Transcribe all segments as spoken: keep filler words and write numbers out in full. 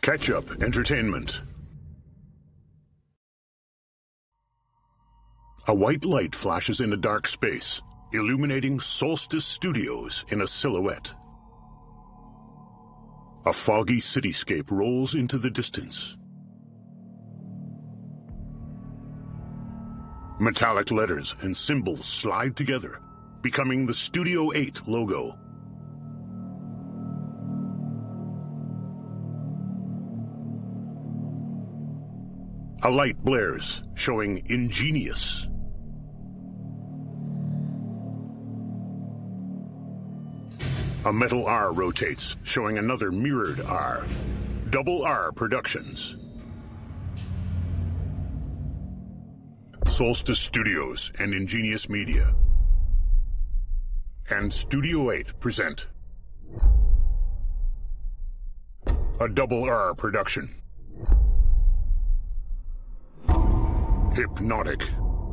Catch-up entertainment. A white light flashes in a dark space, illuminating Solstice Studios in a silhouette. A foggy cityscape rolls into the distance. Metallic letters and symbols slide together, becoming the Studio eight logo. A light blares, showing Ingenious. A metal R rotates, showing another mirrored R. Double R Productions. Solstice Studios and Ingenious Media and Studio eight present a Double R production. Hypnotic.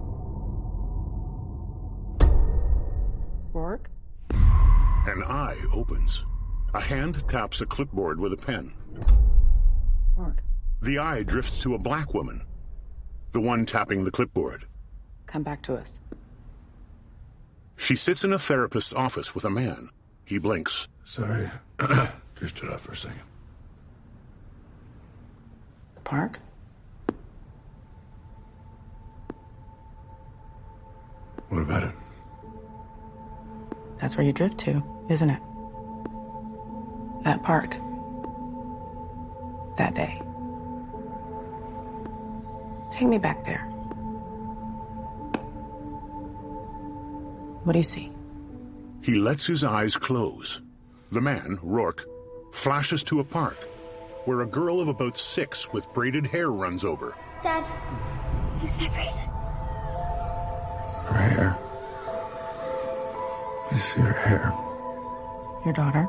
Rourke? An eye opens. A hand taps a clipboard with a pen. Rourke. The eye drifts to a black woman, the one tapping the clipboard. Come back to us. She sits in a therapist's office with a man. He blinks. Sorry. Drifted off for a second. The park? What about it? That's where you drift to, isn't it? That park. That day. Take me back there. What do you see? He lets his eyes close. The man, Rourke, flashes to a park where a girl of about six with braided hair runs over. Dad, use my braid. Her hair. I see her hair. Your daughter?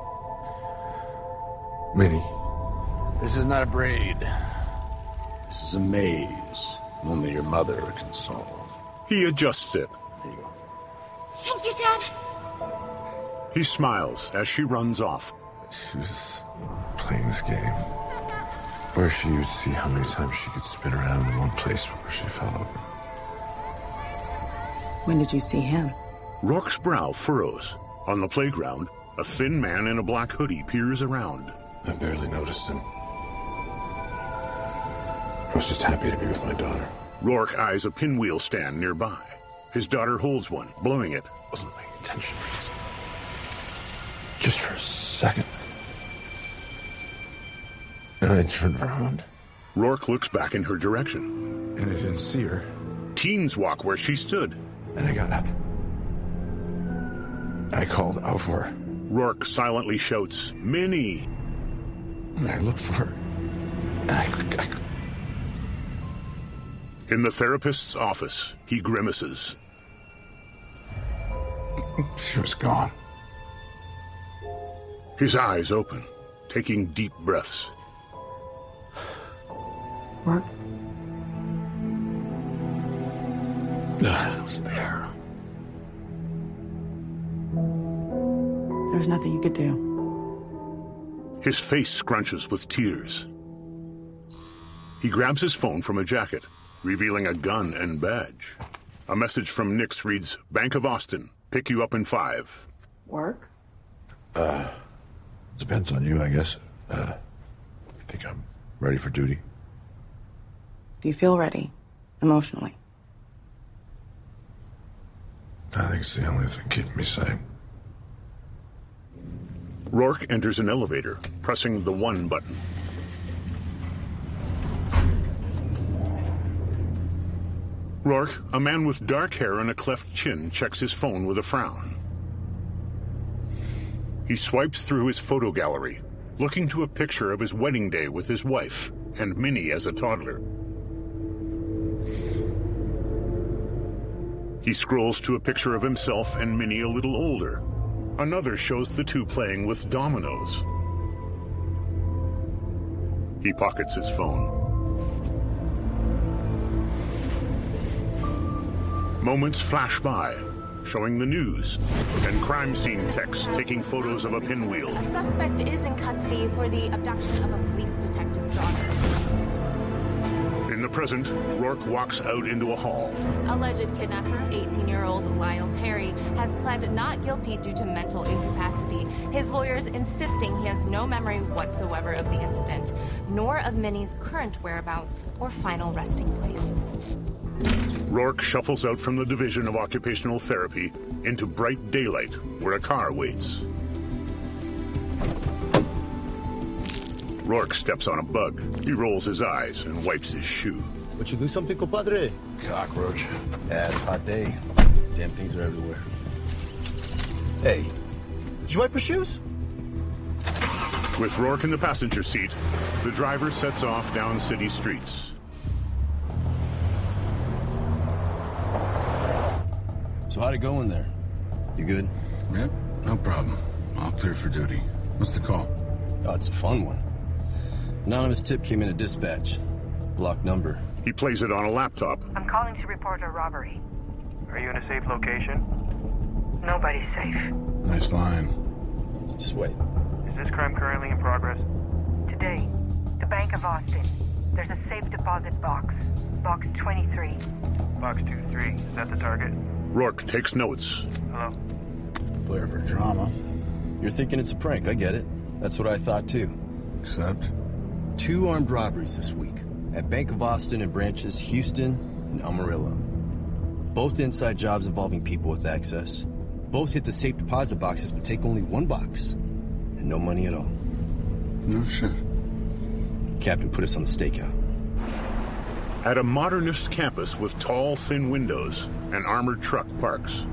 Minnie. This is not a braid. This is a maze only your mother can solve. He adjusts it. There you go. Thank you, Dad. He smiles as she runs off. She was playing this game where she would see how many times she could spin around in one place before she fell over. When did you see him? Rourke's brow furrows. On the playground, a thin man in a black hoodie peers around. I barely noticed him. I was just happy to be with my daughter. Rourke eyes a pinwheel stand nearby. His daughter holds one, blowing it. Wasn't paying attention for just... just for a second. And I turned around. Rourke looks back in her direction. And I didn't see her. Teens walk where she stood. And I got up. I called out for her. Rourke silently shouts, "Minnie!" And I looked for her. And I could... I could... In the therapist's office, he grimaces. She was gone. His eyes open, taking deep breaths. Rourke? I was there. There was nothing you could do. His face scrunches with tears. He grabs his phone from a jacket, revealing a gun and badge. A message from Nix reads, "Bank of Austin, pick you up in five." Work? Uh, depends on you, I guess. Uh, I think I'm ready for duty. Do you feel ready? Emotionally? I think it's the only thing keeping me sane. Rourke enters an elevator, pressing the one button. Rourke, a man with dark hair and a cleft chin, checks his phone with a frown. He swipes through his photo gallery, looking to a picture of his wedding day with his wife and Minnie as a toddler. He scrolls to a picture of himself and Minnie a little older. Another shows the two playing with dominoes. He pockets his phone. Moments flash by. showing the news, and crime scene techs taking photos of a pinwheel. A suspect is in custody for the abduction of a police detective's daughter. In the present, Rourke walks out into a hall. Alleged kidnapper, eighteen-year-old Lyle Terry, has pled not guilty due to mental incapacity. His lawyers insisting he has no memory whatsoever of the incident, nor of Minnie's current whereabouts or final resting place. Rourke shuffles out from the Division of Occupational Therapy into bright daylight, where a car waits. Rourke steps on a bug. He rolls his eyes and wipes his shoe. But you do something, compadre? Cockroach. Yeah, it's a hot day. Damn things are everywhere. Hey, did you wipe your shoes? With Rourke in the passenger seat, the driver sets off down city streets. So how'd it go in there? You good? Yep, no problem. All clear for duty. What's the call? Oh, it's a fun one. Anonymous tip came in at dispatch. Blocked number. He plays it on a laptop. I'm calling to report a robbery. Are you in a safe location? Nobody's safe. Nice line. Just wait. Is this crime currently in progress? Today, the Bank of Austin. There's a safe deposit box. Box twenty-three. Box two three. Is that the target? Rourke takes notes. Hello? Flair for drama. You're thinking it's a prank, I get it. That's what I thought too. Except? Two armed robberies this week. At Bank of Austin and branches Houston and Amarillo. Both inside jobs involving people with access. Both hit the safe deposit boxes but take only one box. And no money at all. No shit. Captain put us on the stakeout. At a modernist campus with tall, thin windows, an armored truck parks.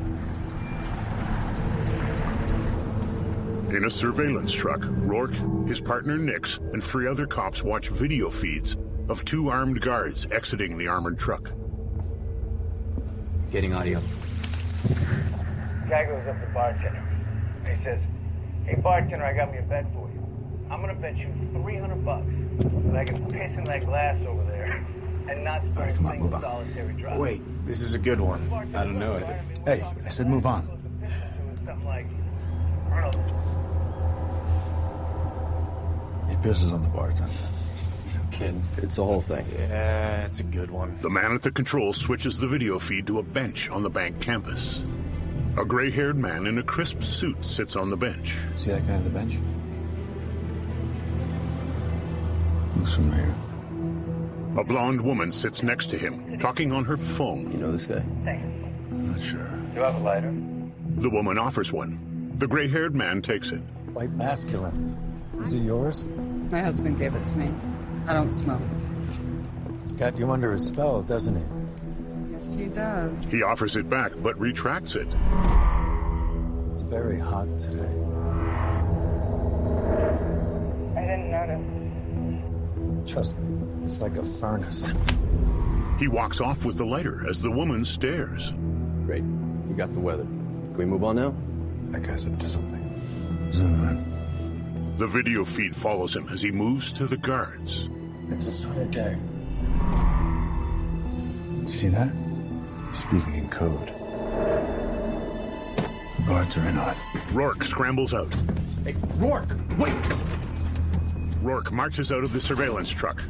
In a surveillance truck, Rourke, his partner Nix, and three other cops watch video feeds of two armed guards exiting the armored truck. Getting audio. Guy goes up to bartender. And he says, "Hey bartender, I got me a bet for you. I'm gonna bet you three hundred bucks that I can piss in that glass over there and not spend a single solitary drop." Wait, this is a good one. I don't know it. Hey, I said move on. Something like, Arnold. He pisses on the bartender. Kid. It's the whole thing. Yeah, it's a good one. The man at the controls switches the video feed to a bench on the bank campus. A gray-haired man in a crisp suit sits on the bench. See that guy on the bench? Looks familiar. A blonde woman sits next to him, talking on her phone. You know this guy? Thanks. Not sure. Do you have a lighter? The woman offers one. The gray-haired man takes it. Quite masculine. Is it yours? My husband gave it to me. I don't smoke. He's got you under his spell, doesn't he? Yes, he does. He offers it back, but retracts it. It's very hot today. I didn't notice. Trust me, it's like a furnace. He walks off with the lighter as the woman stares. Great. We got the weather. Can we move on now? That guy's up to something. Zoom in. The video feed follows him as he moves to the guards. It's a sunny day. See that? Speaking in code. The guards are in on it. Rourke scrambles out. Hey, Rourke, wait! Rourke marches out of the surveillance truck.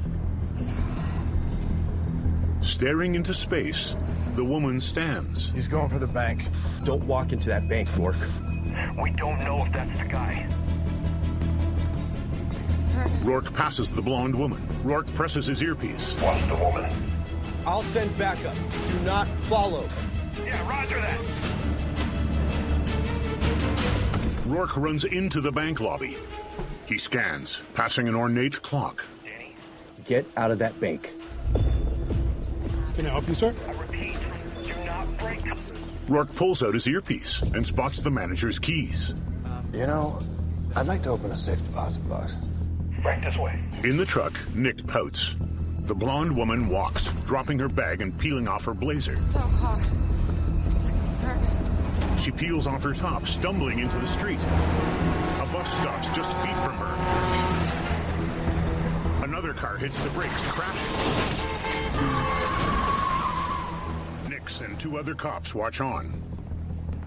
Staring into space, the woman stands. He's going for the bank. Don't walk into that bank, Rourke. We don't know if that's the guy. Rourke passes the blonde woman. Rourke presses his earpiece. What's the woman? I'll send backup. Do not follow. Yeah, roger that. Rourke runs into the bank lobby. He scans, passing an ornate clock. Danny? Get out of that bank. Can I help you, sir? I repeat, do not break. Rourke pulls out his earpiece and spots the manager's keys. You know, I'd like to open a safe deposit box. Right this way. In the truck, Nick pouts. The blonde woman walks, dropping her bag and peeling off her blazer. So hot. It's like a furnace. She peels off her top, stumbling into the street. A bus stops just feet from her. Another car hits the brakes, crashing. Nix and two other cops watch on.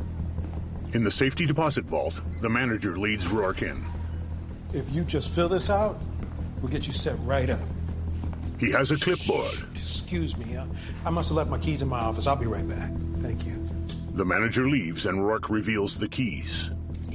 In the safety deposit vault, the manager leads Rourke in. If you just fill this out, we'll get you set right up. He has a clipboard. Shh, excuse me. Uh, I must have left my keys in my office. I'll be right back. Thank you. The manager leaves and Rourke reveals the keys.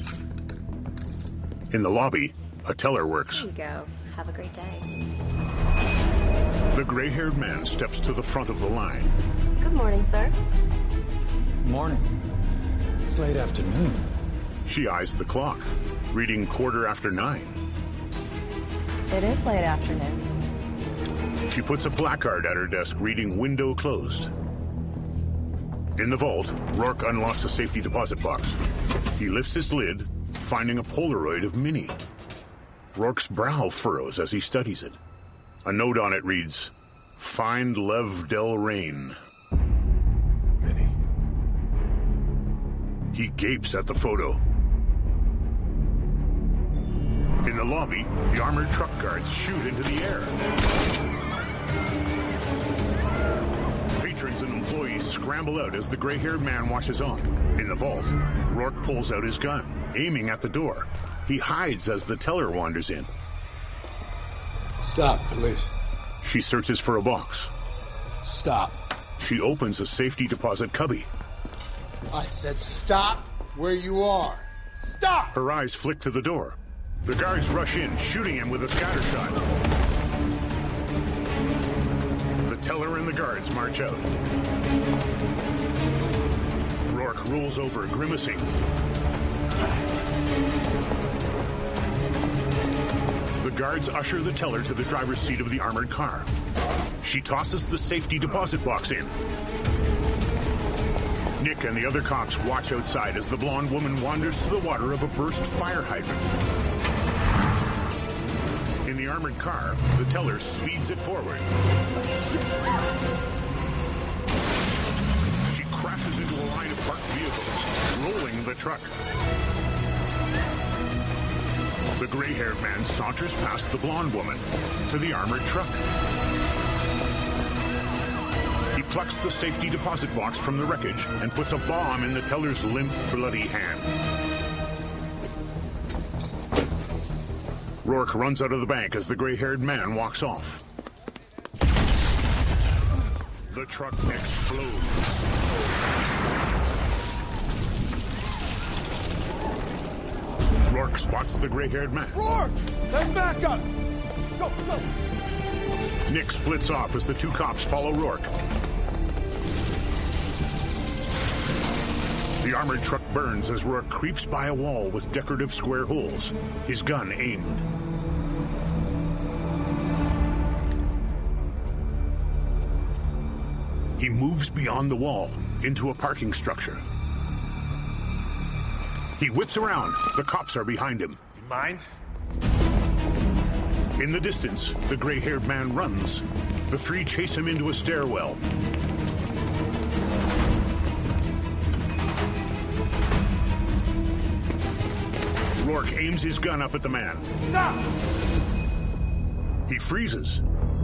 In the lobby, a teller works. There you go. Have a great day. The gray-haired man steps to the front of the line. Good morning, sir. Morning. It's late afternoon. She eyes the clock, reading quarter after nine. It is late afternoon. She puts a placard at her desk reading window closed. In the vault, Rourke unlocks a safety deposit box. He lifts his lid, finding a Polaroid of Minnie. Rourke's brow furrows as he studies it. A note on it reads, "Find Lev Del Rain." Minnie. He gapes at the photo. In the lobby, the armored truck guards shoot into the air. Patrons and employees scramble out as the gray-haired man watches on. In the vault, Rourke pulls out his gun, aiming at the door. He hides as the teller wanders in. Stop, police. She searches for a box. Stop. She opens a safety deposit cubby. I said stop where you are. Stop! Her eyes flick to the door. The guards rush in, shooting him with a scatter shot. The teller and the guards march out. Rourke rolls over, grimacing. The guards usher the teller to the driver's seat of the armored car. She tosses the safety deposit box in. Nick and the other cops watch outside as the blonde woman wanders to the water of a burst fire hydrant. In the armored car, the teller speeds it forward. She crashes into a line of parked vehicles, rolling the truck. The gray-haired man saunters past the blonde woman to the armored truck. He plucks the safety deposit box from the wreckage and puts a bomb in the teller's limp, bloody hand. Rourke runs out of the bank as the gray-haired man walks off. The truck explodes. Rourke spots the gray-haired man. Rourke! Let's back up! Go, go! Nick splits off as the two cops follow Rourke. The armored truck burns as Rourke creeps by a wall with decorative square holes, his gun aimed. He moves beyond the wall into a parking structure. He whips around. The cops are behind him. You mind? In the distance, the gray-haired man runs. The three chase him into a stairwell. Rourke aims his gun up at the man. Stop! He freezes.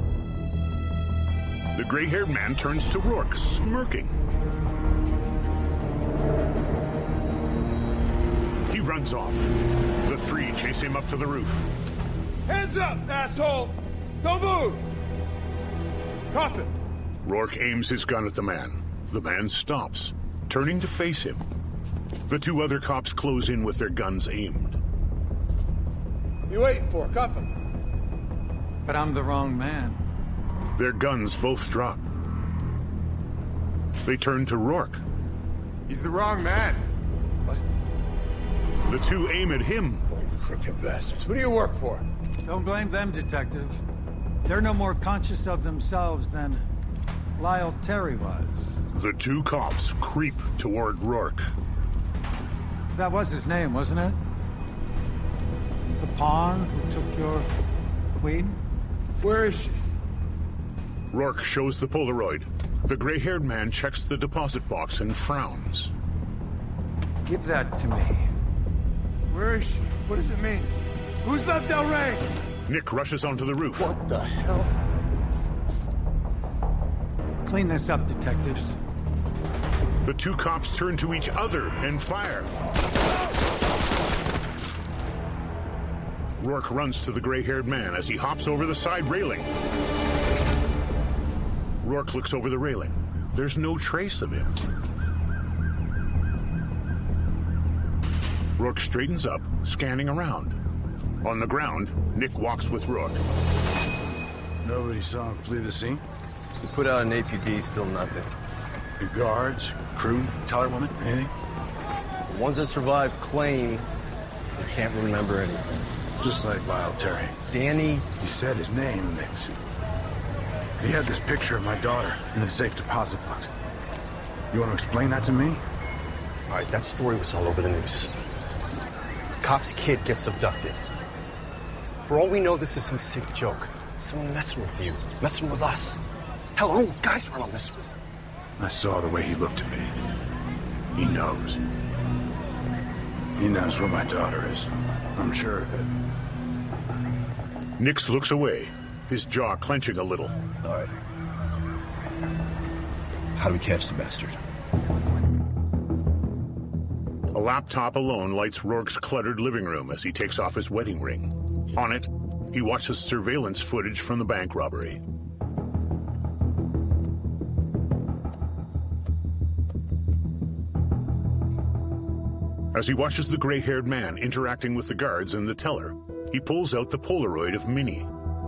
The gray-haired man turns to Rourke, smirking. He runs off. The three chase him up to the roof. Hands up, asshole! Don't move! Drop it! Rourke aims his gun at the man. The man stops, turning to face him. The two other cops close in with their guns aimed. You waiting for? Cuff him. But I'm the wrong man. Their guns both drop. They turn to Rourke. He's the wrong man. What? The two aim at him. Oh, you crooked bastards. Who do you work for? Don't blame them, Detective. They're no more conscious of themselves than Lyle Terry was. The two cops creep toward Rourke. That was his name, wasn't it? The pawn who took your queen? Where is she? Rourke shows the Polaroid. The gray-haired man checks the deposit box and frowns. Give that to me. Where is she? What does it mean? Who's Lev Del Rain? Nick rushes onto the roof. What the hell? Clean this up, detectives. The two cops turn to each other and fire. Rourke runs to the gray-haired man as he hops over the side railing. Rourke looks over the railing. There's no trace of him. Rourke straightens up, scanning around. On the ground, Nick walks with Rourke. Nobody saw him flee the scene? We put out an A P B, still nothing. The guards, crew, teller woman, anything? The ones that survived claim they can't remember anything. Just like Lyle Terry. Danny... He said his name, Nix. He had this picture of my daughter in a safe deposit box. You want to explain that to me? All right, that story was all over the news. Cop's kid gets abducted. For all we know, this is some sick joke. Someone messing with you, messing with us. Hell, our own guys run on this one. I saw the way he looked at me. He knows. He knows where my daughter is. I'm sure of it. Nix looks away, his jaw clenching a little. All right. How do we catch the bastard? A laptop alone lights Rourke's cluttered living room as he takes off his wedding ring. On it, he watches surveillance footage from the bank robbery. As he watches the gray-haired man interacting with the guards and the teller, he pulls out the Polaroid of Minnie.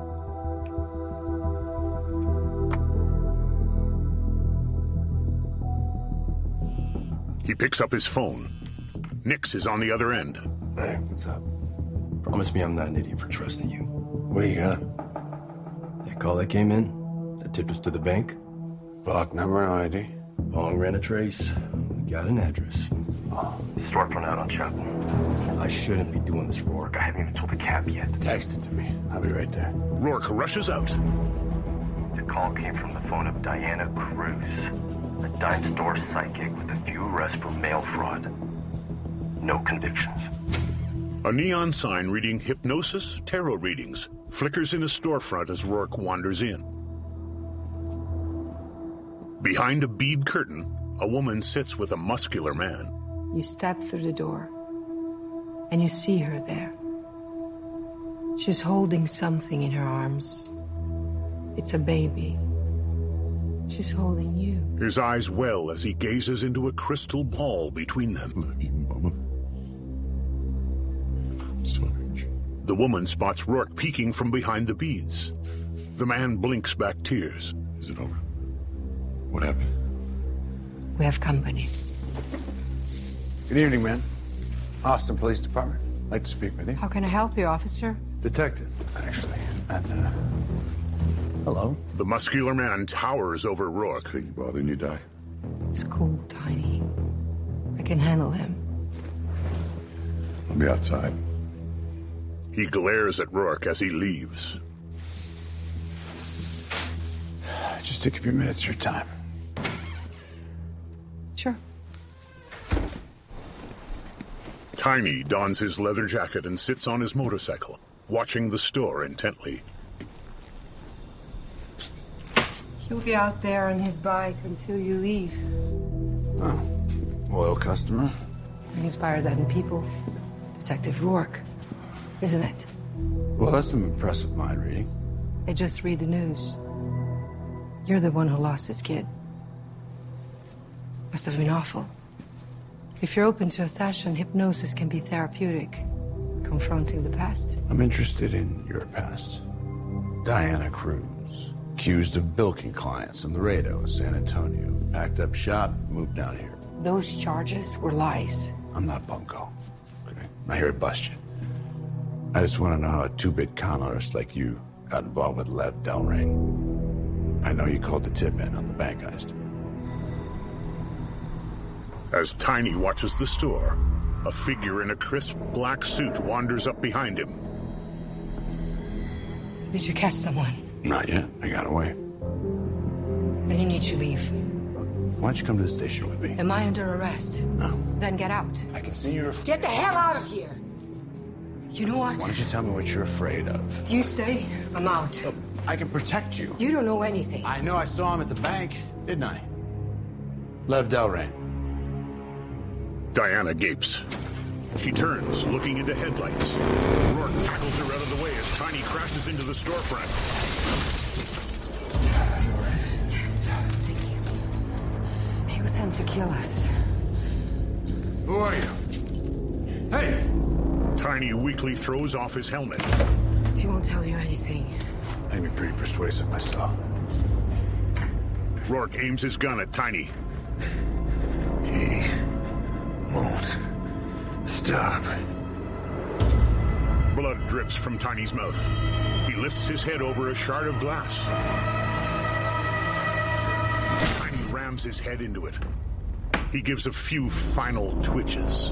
He picks up his phone. Nix is on the other end. Hey, what's up? Promise me I'm not an idiot for trusting you. What do you got? That call that came in, that tipped us to the bank. Block number and I D. Bong ran a trace. We got an address. Oh, storefront out on Chapel. I shouldn't be doing this, Rourke. I haven't even told the cab yet. Text it to me. I'll be right there. Rourke rushes out. The call came from the phone of Diana Cruz, a dime store psychic with a few arrests for mail fraud. No convictions. A neon sign reading Hypnosis Tarot Readings flickers in a storefront as Rourke wanders in. Behind a bead curtain, a woman sits with a muscular man. You step through the door, and you see her there. She's holding something in her arms. It's a baby. She's holding you. His eyes well as he gazes into a crystal ball between them. Love you, Mama. Sorry. The woman spots Rourke peeking from behind the beads. The man blinks back tears. Is it over? What happened? We have company. Good evening, man. Austin Police Department. I'd like to speak with you. How can I help you, officer? Detective, actually. And, uh... hello? The muscular man towers over Rourke. Think you bother and you die. It's cool, Tiny. I can handle him. I'll be outside. He glares at Rourke as he leaves. Just take a few minutes of your time. Sure. Tiny dons his leather jacket and sits on his motorcycle, watching the store intently. He'll be out there on his bike until you leave. Oh, loyal customer. I inspire that in people. Detective Rourke, isn't it? Well, that's some impressive mind reading. I just read the news. You're the one who lost his kid. Must have been awful. If you're open to a session, hypnosis can be therapeutic, confronting the past. I'm interested in your past. Diana Cruz, accused of bilking clients in Laredo and San Antonio. Packed up shop, moved down here. Those charges were lies. I'm not bunko, okay? I'm not here to bust you. I just want to know how a two-bit con artist like you got involved with Lev Delring. I know you called the tip in on the bank heist. As Tiny watches the store, a figure in a crisp black suit wanders up behind him. Did you catch someone? Not yet. I got away. Then you need to leave. Why don't you come to the station with me? Am I under arrest? No. Then get out. I can see you're... Get the hell out of here! You know what? Why don't you tell me what you're afraid of? You stay, I'm out. Look, I can protect you. You don't know anything. I know I saw him at the bank, didn't I? Lev Delrain. Diana gapes. She turns, looking into headlights. Rourke tackles her out of the way as Tiny crashes into the storefront. He was sent to kill us. Who are you? Hey! Tiny weakly throws off his helmet. He won't tell you anything. I can be pretty persuasive myself. Rourke aims his gun at Tiny. He won't stop. Blood drips from Tiny's mouth. He lifts his head over a shard of glass. Tiny rams his head into it. He gives a few final twitches.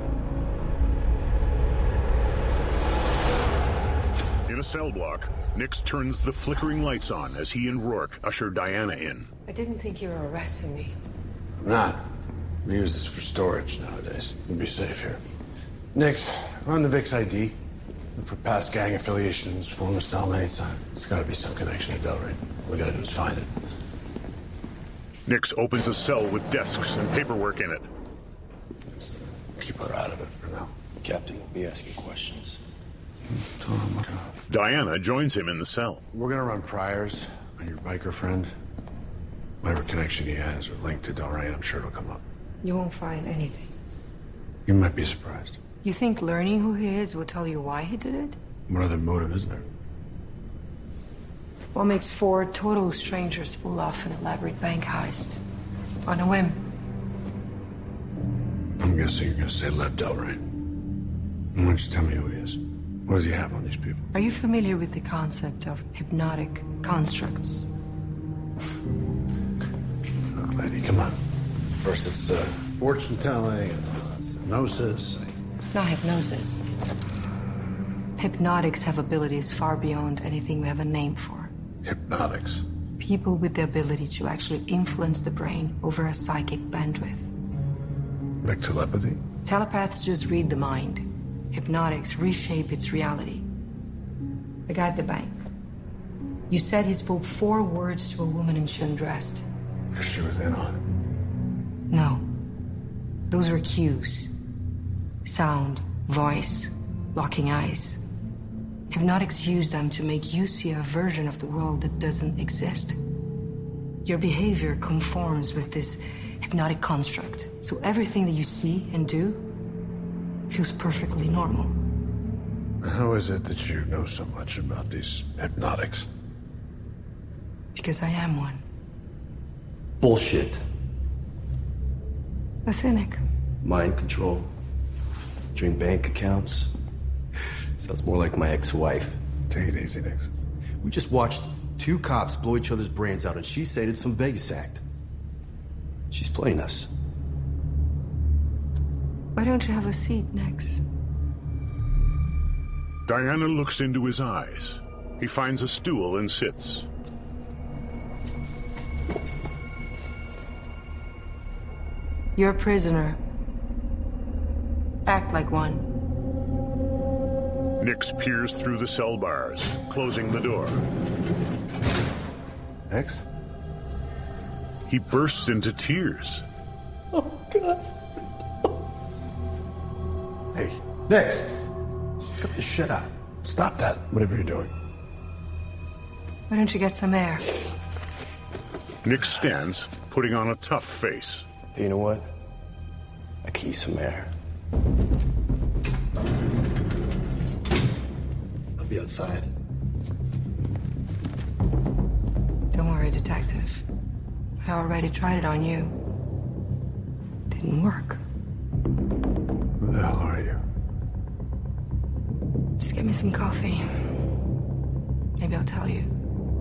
In a cell block, Nix turns the flickering lights on as he and Rourke usher Diana in. I didn't think you were arresting me. I'm not. We use this for storage nowadays. You'll be safe here. Nix, run the Vic's I D. Look for past gang affiliations, former cellmates. There's gotta be some connection to Delrain. All we gotta do is find it. Nix opens a cell with desks and paperwork in it. Keep her out of it for now. Captain will be asking questions. Tell him I'm looking up. Diana joins him in the cell. We're gonna run priors on your biker friend. Whatever connection he has or link to Delrain, I'm sure it'll come up. You won't find anything. You might be surprised. You think learning who he is will tell you why he did it? What other motive is there? What makes four total strangers pull off an elaborate bank heist? On a whim. I'm guessing you're gonna say Lev Delrain. Why don't you tell me who he is? What does he have on these people? Are you familiar with the concept of hypnotic constructs? Look, lady, come on. First it's uh, fortune telling, and uh, hypnosis. It's not hypnosis. Hypnotics have abilities far beyond anything we have a name for. Hypnotics? People with the ability to actually influence the brain over a psychic bandwidth. Like telepathy? Telepaths just read the mind. Hypnotics reshape its reality. The guy at the bank. You said he spoke four words to a woman and she undressed. Because she was in on it. No. Those were cues. Sound, voice, locking eyes. Hypnotics use them to make you see a version of the world that doesn't exist. Your behavior conforms with this hypnotic construct, so everything that you see and do feels perfectly normal. How is it that you know so much about these hypnotics? Because I am one. Bullshit. A cynic. Mind control. Drain bank accounts. Sounds more like my ex-wife. Take it easy, Nix. We just watched two cops blow each other's brains out and she said it's some Vegas act. She's playing us. Why don't you have a seat, Nix? Diana looks into his eyes. He finds a stool and sits. You're a prisoner. Act like one. Nix peers through the cell bars, closing the door. Nix? He bursts into tears. Oh, God. Hey, Nix! Cut the shit out. Stop that, whatever you're doing. Why don't you get some air? Nix stands, putting on a tough face. You know what? I could use some air. I'll be outside. Don't worry, Detective. I already tried it on you. Didn't work. Who the hell are you? Just get me some coffee. Maybe I'll tell you.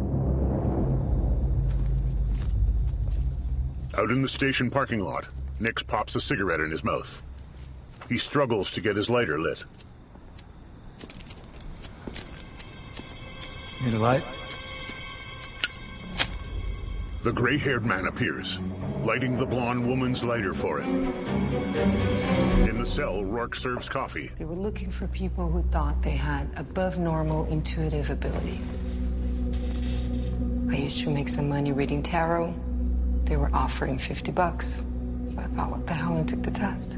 Out in the station parking lot, Nix pops a cigarette in his mouth. He struggles to get his lighter lit. Need a light? The gray-haired man appears, lighting the blonde woman's lighter for him. In the cell, Rourke serves coffee. They were looking for people who thought they had above-normal intuitive ability. I used to make some money reading tarot. They were offering fifty bucks. So I thought, what the hell, and took the test.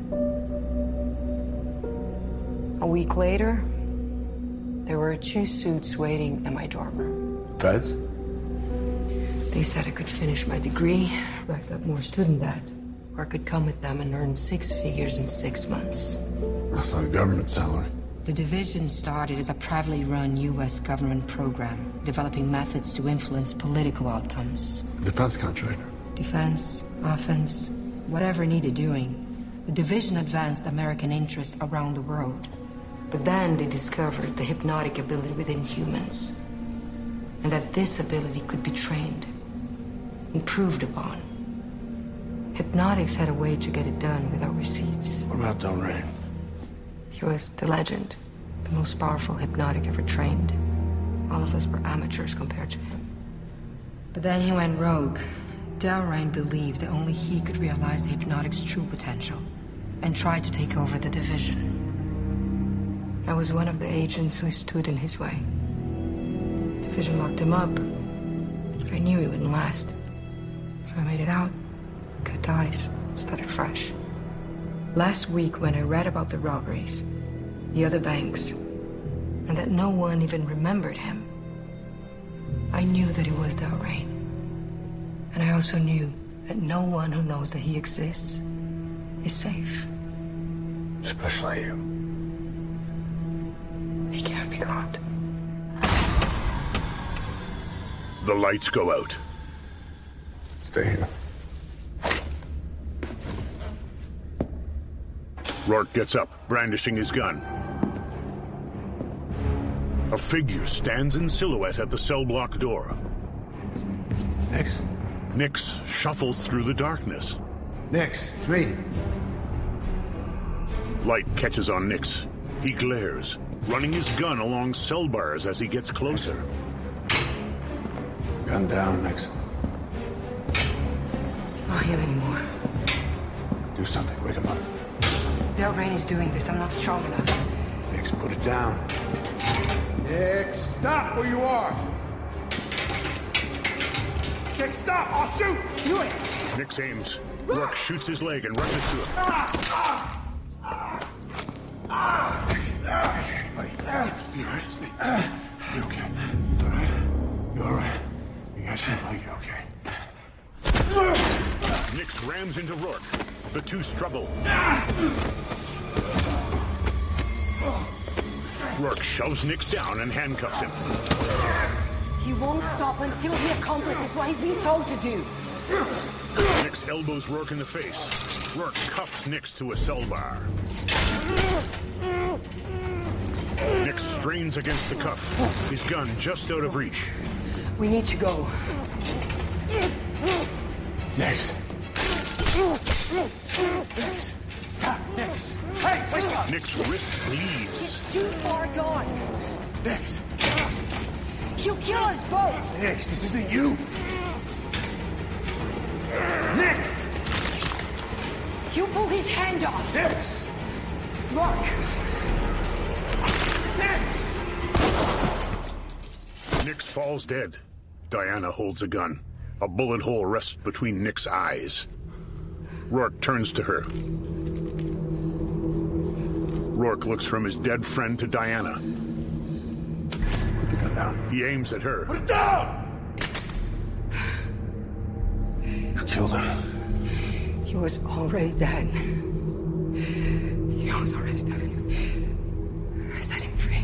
A week later, there were two suits waiting at my dorm room. Feds? They said I could finish my degree, rack up more student debt, or I could come with them and earn six figures in six months. That's not a government salary. The division started as a privately run U S government program, developing methods to influence political outcomes. Defense contractor. Defense, offense, whatever needed doing. The division advanced American interests around the world. But then they discovered the hypnotic ability within humans, and that this ability could be trained, improved upon. Hypnotics had a way to get it done without receipts. What about Del Rey? He was the legend, the most powerful hypnotic ever trained. All of us were amateurs compared to him. But then he went rogue. Del Rey believed that only he could realize the hypnotic's true potential, and tried to take over the division. I was one of the agents who stood in his way. The division locked him up, but I knew he wouldn't last. So I made it out, cut ties, started fresh. Last week, when I read about the robberies, the other banks, and that no one even remembered him, I knew that it was Del Rey. And I also knew that no one who knows that he exists is safe. Especially you. He can't be caught. The lights go out. Stay here. Rourke gets up, brandishing his gun. A figure stands in silhouette at the cell block door. Nix? Nix shuffles through the darkness. Nix, it's me. Light catches on Nix. He glares, running his gun along cell bars as he gets closer. Gun down, Nix. It's not him anymore. Do something, wake him up. Del Rey is doing this. I'm not strong enough. Nix, put it down. Nix, stop where you are! Nix, stop! I'll shoot! Do it! Nix aims. Rourke shoots his leg and rushes to him. Ah! Ah! Ah! Buddy, you all right? You okay? All right? You all right? You got your leg, you okay? Nix rams into Rourke. The two struggle. Rourke shoves Nix down and handcuffs him. He won't stop until he accomplishes what he's been told to do. Nix elbows Rourke in the face. Rourke cuffs Nix to a cell bar. Nix strains against the cuff, his gun just out of reach. We need to go. Nix. Nix. Stop, Nix. Hey, wake up! Nix's wrist bleeds. He's too far gone. Nix. He'll kill us both. Nix, this isn't you. Nix! You pull his hand off. Nix! Rourke. Nix! Nix falls dead. Diana holds a gun. A bullet hole rests between Nix's eyes. Rourke turns to her. Rourke looks from his dead friend to Diana. Put the gun down. He aims at her. Put it down! You killed him. He was already dead. He was already dead. I set him free.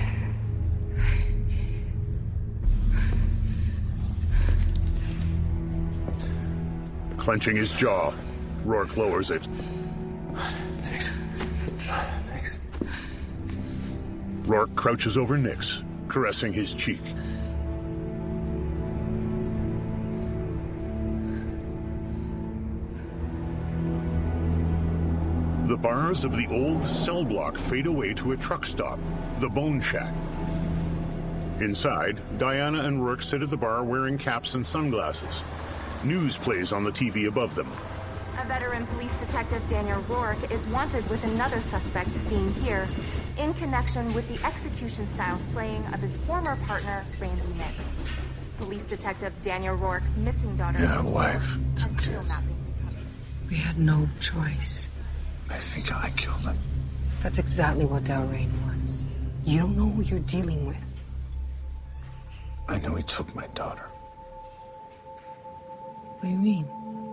Clenching his jaw, Rourke lowers it. Nix. Thanks. Rourke crouches over Nix, caressing his cheek. The bars of the old cell block fade away to a truck stop, the Bone Shack. Inside, Diana and Rourke sit at the bar wearing caps and sunglasses. News plays on the T V above them. A veteran police detective, Daniel Rourke, is wanted with another suspect seen here in connection with the execution-style slaying of his former partner, Randy Nix. Police Detective Daniel Rourke's missing daughter, Yeah, wife, has still not been recovered. We had no choice. I think I killed him. That's exactly what Delrain wants. You don't know who you're dealing with. I know he took my daughter. What do you mean?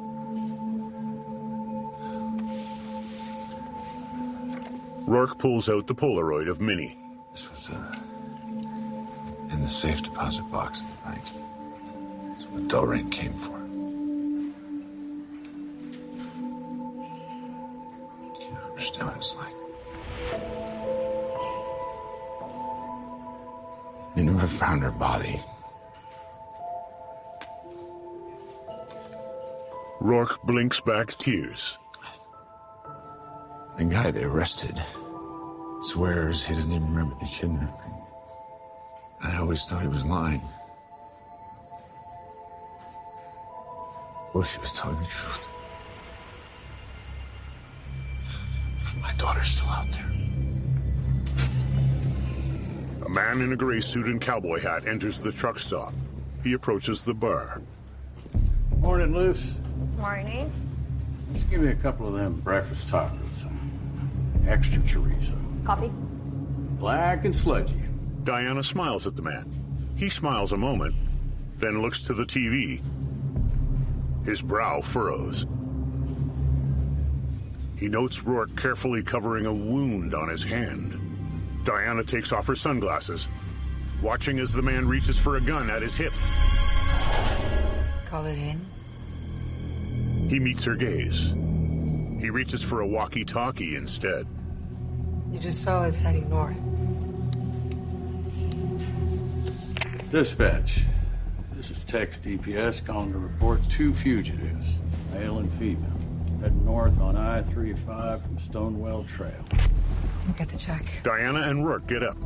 Rourke pulls out the Polaroid of Minnie. This was uh, in the safe deposit box at the bank. That's what Delrain came for. You don't understand what it's like. You never found her body. Rourke blinks back tears. The guy they arrested swears he doesn't even remember the kidnapping. I always thought he was lying. What if he was telling the truth? If my daughter's still out there. A man in a gray suit and cowboy hat enters the truck stop. He approaches the bar. Morning, Luce. Morning. Just give me a couple of them breakfast tacos. Extra chorizo. Coffee? Black and sludgy. Diana smiles at the man. He smiles a moment, then looks to the T V. His brow furrows. He notes Rourke carefully covering a wound on his hand. Diana takes off her sunglasses, watching as the man reaches for a gun at his hip. Call it in. He meets her gaze. He reaches for a walkie-talkie instead. You just saw us heading north. Dispatch. This is Tex D P S calling to report two fugitives, male and female, heading north on I thirty-five from Stonewell Trail. Get the check. Diana and Rourke get up.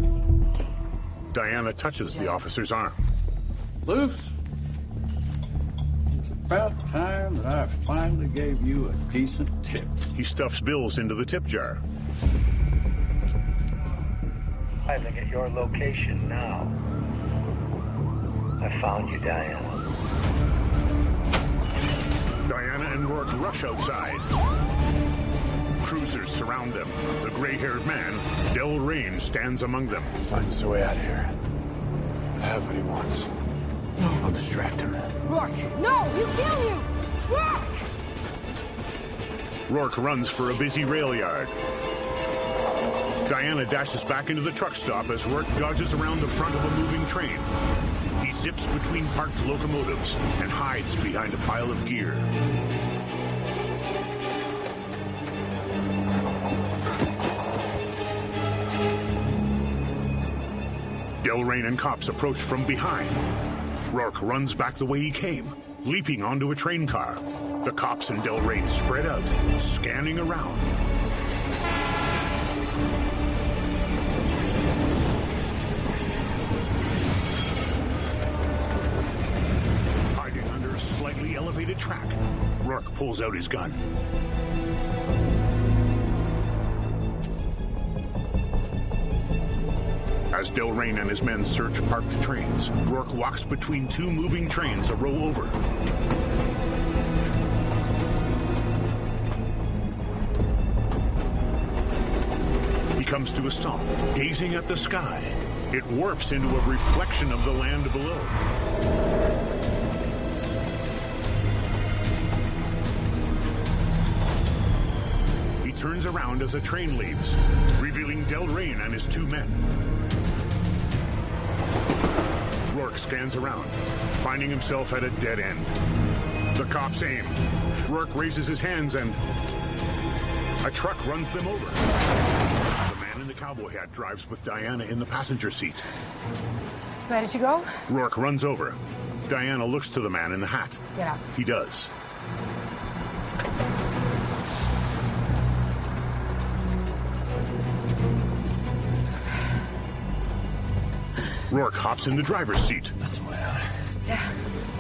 Diana touches the officer's arm. Luce, it's about time that I finally gave you a decent tip. He stuffs bills into the tip jar. I think at your location now. I found you, Diana. Diana and Rourke rush outside. Cruisers surround them. The gray-haired man, Delrain, stands among them. Find us a way out of here. I have what he wants. No. I'll distract him. Rourke, no! He'll kill you! Rourke! Rourke runs for a busy rail yard. Diana dashes back into the truck stop as Rourke dodges around the front of a moving train. He zips between parked locomotives and hides behind a pile of gear. Delrain and cops approach from behind. Rourke runs back the way he came, leaping onto a train car. The cops and Delrain spread out, scanning around. Hiding under a slightly elevated track, Rourke pulls out his gun. As Delrain and his men search parked trains, Rourke walks between two moving trains a row over. He comes to a stop, gazing at the sky. It warps into a reflection of the land below. He turns around as a train leaves, revealing Delrain and his two men. Rourke scans around, finding himself at a dead end. The cops aim. Rourke raises his hands and a truck runs them over. The man in the cowboy hat drives with Diana in the passenger seat. Ready to go? Rourke runs over. Diana looks to the man in the hat. Get out. He does. Rourke hops in the driver's seat. That's the way out. Yeah.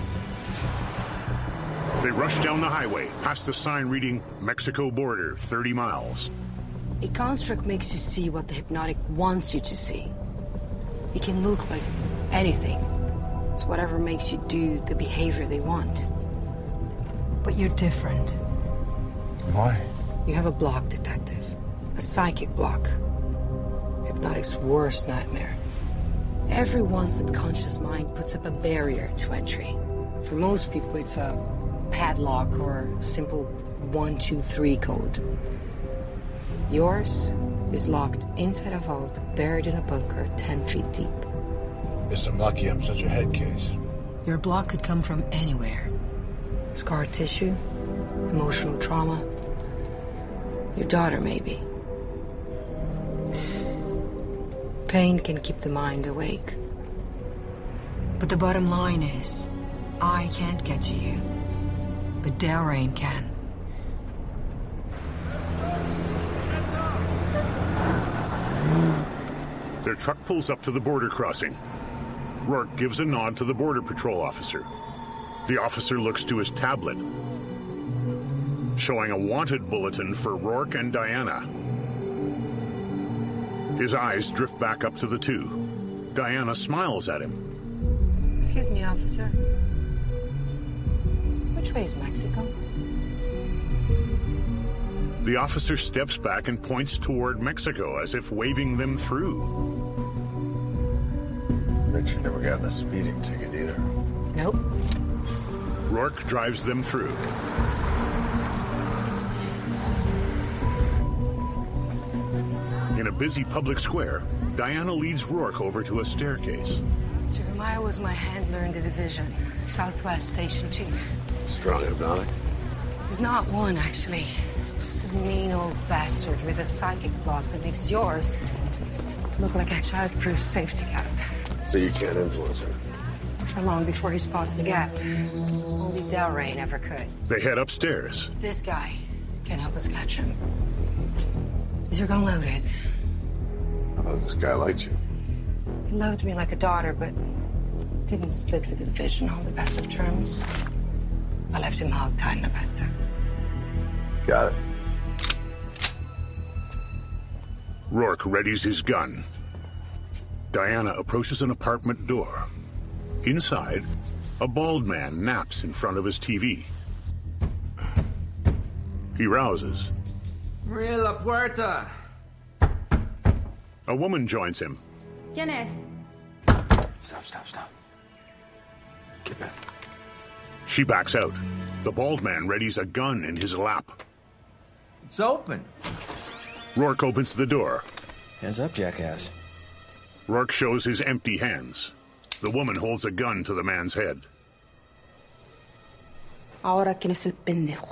They rush down the highway, past the sign reading Mexico border, thirty miles. A construct makes you see what the hypnotic wants you to see. It can look like anything. It's whatever makes you do the behavior they want. But you're different. Why? You have a block, detective. A psychic block. Hypnotic's worst nightmare. Everyone's subconscious mind puts up a barrier to entry. For most people, it's a padlock or simple one, two, three code. Yours is locked inside a vault, buried in a bunker ten feet deep. Guess I'm lucky I'm such a head case. Your block could come from anywhere. Scar tissue, emotional trauma. Your daughter, maybe. Pain can keep the mind awake. But the bottom line is, I can't get to you, but Delrain can. Their truck pulls up to the border crossing. Rourke gives a nod to the Border Patrol officer. The officer looks to his tablet, showing a wanted bulletin for Rourke and Diana. His eyes drift back up to the two. Diana smiles at him. Excuse me, officer. Which way is Mexico? The officer steps back and points toward Mexico as if waving them through. Bet you never gotten a speeding ticket either. Nope. Rourke drives them through. In a busy public square, Diana leads Rourke over to a staircase. Jeremiah was my handler in the division, Southwest Station Chief. Strong hypnotic? He's not one, actually. Just a mean old bastard with a psychic block that makes yours look like a child-proof safety cap. So you can't influence her? For long before he spots the gap. Only Delrain ever could. They head upstairs. This guy can help us catch him. Is your gun loaded? I thought this guy liked you. He loved me like a daughter, but didn't split with the division on the best of terms. I left him hog-tied in a bathtub. Got it. Rourke readies his gun. Diana approaches an apartment door. Inside, a bald man naps in front of his T V. He rouses. Maria La Puerta. A woman joins him. ¿Quién es? Stop, stop, stop. Get back. She backs out. The bald man readies a gun in his lap. It's open. Rourke opens the door. Hands up, jackass. Rourke shows his empty hands. The woman holds a gun to the man's head. Ahora quién es el pendejo?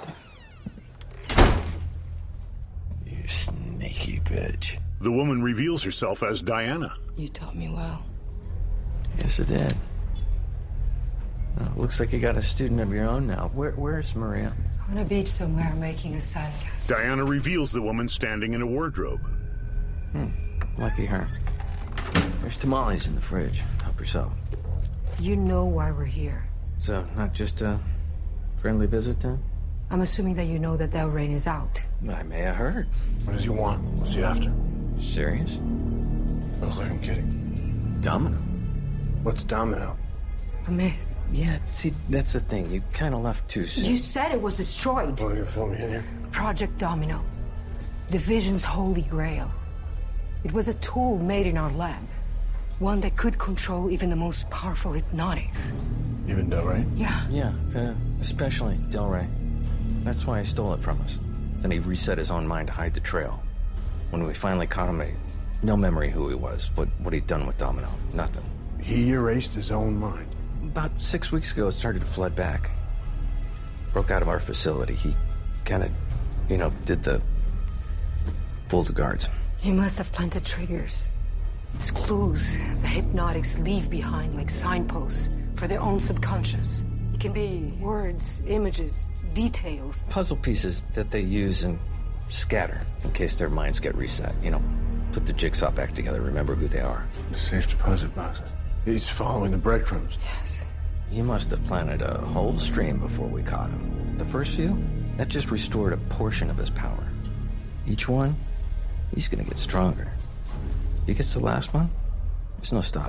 You sneaky bitch. The woman reveals herself as Diana. You taught me well. Yes, I did. Oh, looks like you got a student of your own now. Where, where's Maria? On a beach somewhere making a sandcastle. Diana reveals the woman standing in a wardrobe. Hmm. Lucky her. There's tamales in the fridge. Help yourself. You know why we're here. So, not just a friendly visit then? I'm assuming that you know that Delrain is out. I may have heard. What does he want? What's he after? Serious? Looks like I'm kidding. Domino? What's Domino? A myth. Yeah, see, that's the thing. You kind of left too soon. You said it was destroyed. What are you gonna fill me in here? Project Domino. Division's holy grail. It was a tool made in our lab. One that could control even the most powerful hypnotics. Even Delrain? Yeah. Yeah, uh, especially Delray. That's why he stole it from us. Then he reset his own mind to hide the trail. When we finally caught him, he, no memory who he was, what, what he'd done with Domino. Nothing. He erased his own mind. About six weeks ago, it started to flood back. Broke out of our facility. He kind of, you know, did the... fooled the guards. He must have planted triggers. It's clues the hypnotics leave behind like signposts for their own subconscious. It can be words, images, details. Puzzle pieces that they use and scatter in case their minds get reset. You know, put the jigsaw back together, remember who they are. The safe deposit boxes. He's following the breadcrumbs. Yes. He must have planted a whole stream before we caught him. The first few, that just restored a portion of his power. Each one, he's gonna get stronger. If he gets the last one, there's no stopping him.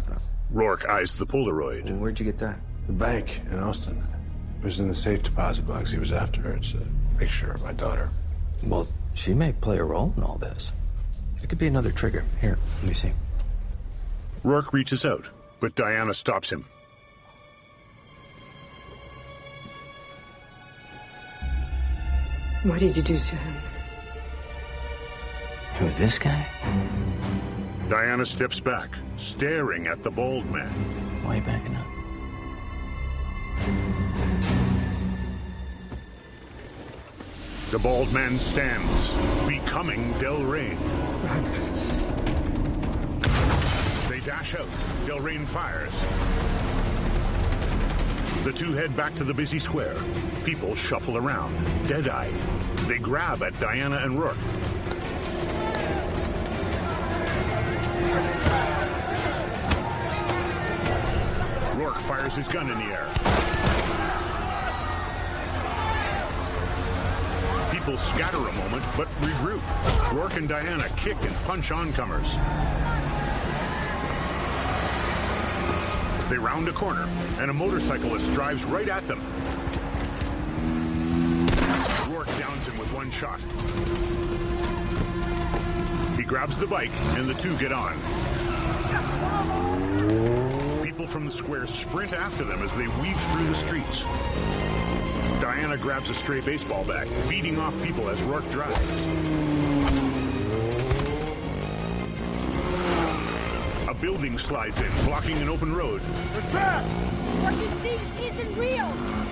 Rourke eyes the Polaroid. Where'd you get that? The bank in Austin. It was in the safe deposit box he was after. It's a picture of my daughter. Well, she may play a role in all this. It could be another trigger. Here, let me see. Rourke reaches out, but Diana stops him. What did you do to him? Who, this guy? Diana steps back, staring at the bald man. Why are you backing up? The bald man stands, becoming Delrain. They dash out. Delrain fires. The two head back to the busy square. People shuffle around, dead-eyed. They grab at Diana and Rourke. Rourke fires his gun in the air. People scatter a moment, but regroup. Rourke and Diana kick and punch oncomers. They round a corner, and a motorcyclist drives right at them. Rourke downs him with one shot. He grabs the bike, and the two get on. People from the square sprint after them as they weave through the streets. Diana grabs a stray baseball bat, beating off people as Rourke drives. A building slides in, blocking an open road. What's that? What you see isn't real.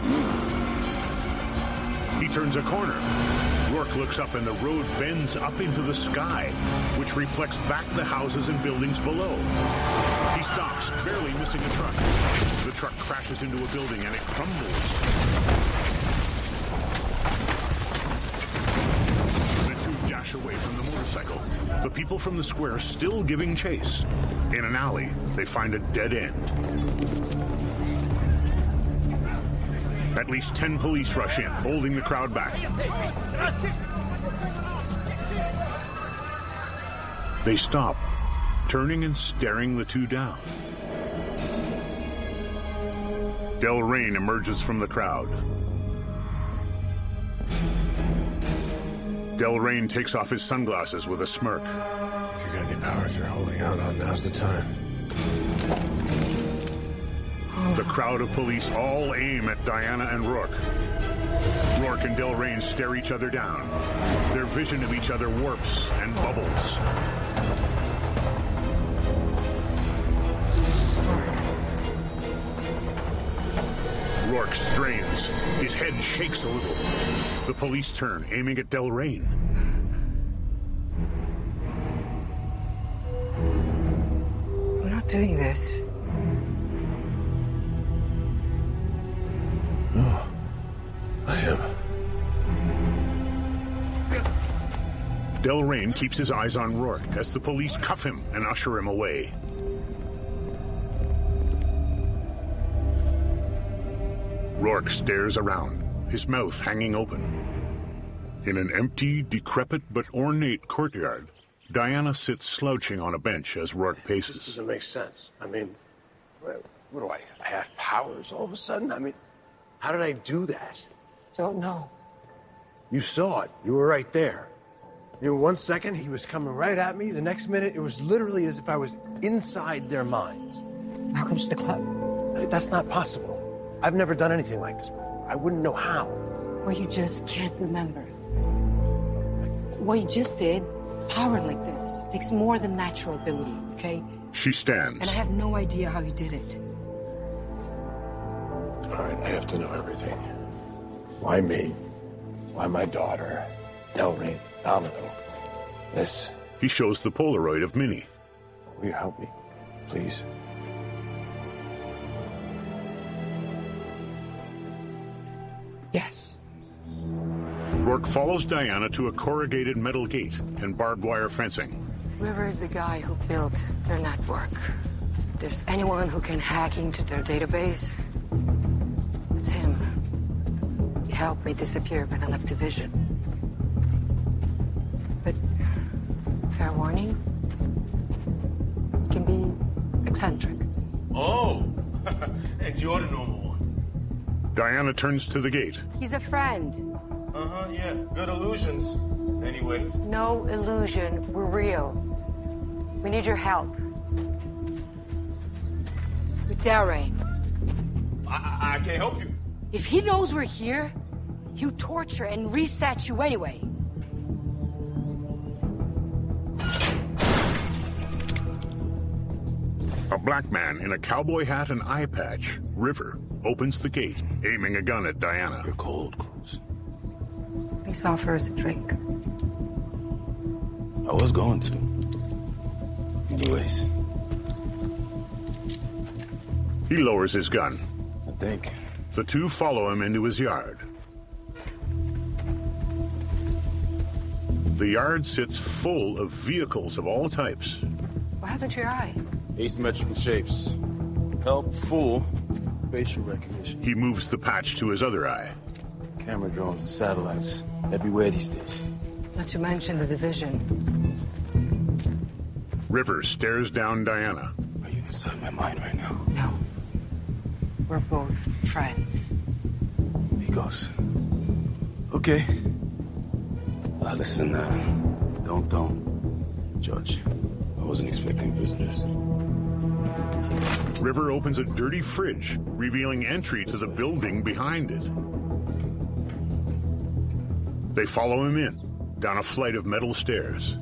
He turns a corner. Rourke looks up and the road bends up into the sky, which reflects back the houses and buildings below. He stops, barely missing a truck. The truck crashes into a building and it crumbles. The two dash away from the motorcycle. The people from the square still giving chase. In an alley, they find a dead end. At least ten police rush in, holding the crowd back. They stop, turning and staring the two down. Delrain emerges from the crowd. Delrain takes off his sunglasses with a smirk. If you got any powers you're holding out on, now's the time. The crowd of police all aim at Diana and Rourke. Rourke and Delrain stare each other down. Their vision of each other warps and bubbles. Rourke strains. His head shakes a little. The police turn, aiming at Delrain. We're not doing this. No, I am. Delrain keeps his eyes on Rourke as the police cuff him and usher him away. Rourke stares around, his mouth hanging open. In an empty, decrepit but ornate courtyard, Diana sits slouching on a bench as Rourke paces. This doesn't make sense. I mean, what do I, I have powers all of a sudden? I mean, how did I do that? Don't know. You saw it. You were right there. You know, one second he was coming right at me. The next minute it was literally as if I was inside their minds. Welcome to the club. That's not possible. I've never done anything like this before. I wouldn't know how. Or you just can't remember. What you just did, power like this, takes more than natural ability, okay? She stands. And I have no idea how you did it. All right, I have to know everything. Why me? Why my daughter? Delrain, Domino. This. He shows the Polaroid of Minnie. Will you help me, please? Yes. Rourke follows Diana to a corrugated metal gate and barbed wire fencing. River is the guy who built their network. If there's anyone who can hack into their database, it's him. He helped me disappear when I left Division. But, fair warning, he can be eccentric. Oh, and you're the normal one. Diana turns to the gate. He's a friend. Uh-huh, yeah. Good illusions. Anyways. No illusion. We're real. We need your help. With Delrain. I, I, I can't help you. If he knows we're here, he'll torture and reset you anyway. A black man in a cowboy hat and eye patch, River, opens the gate, aiming a gun at Diana. You're cold, Cruz. Please offer us a drink. I was going to. Anyways. He lowers his gun. I think. The two follow him into his yard. The yard sits full of vehicles of all types. What happened to your eye? Asymmetrical shapes. Help full facial recognition. He moves the patch to his other eye. Camera drones and satellites everywhere these days. Not to mention the division. River stares down Diana. Are you inside my mind right now? No. We're both friends. Amigos. Okay. Uh, listen, uh, don't, don't judge. I wasn't expecting visitors. River opens a dirty fridge, revealing entry to the building behind it. They follow him in, down a flight of metal stairs.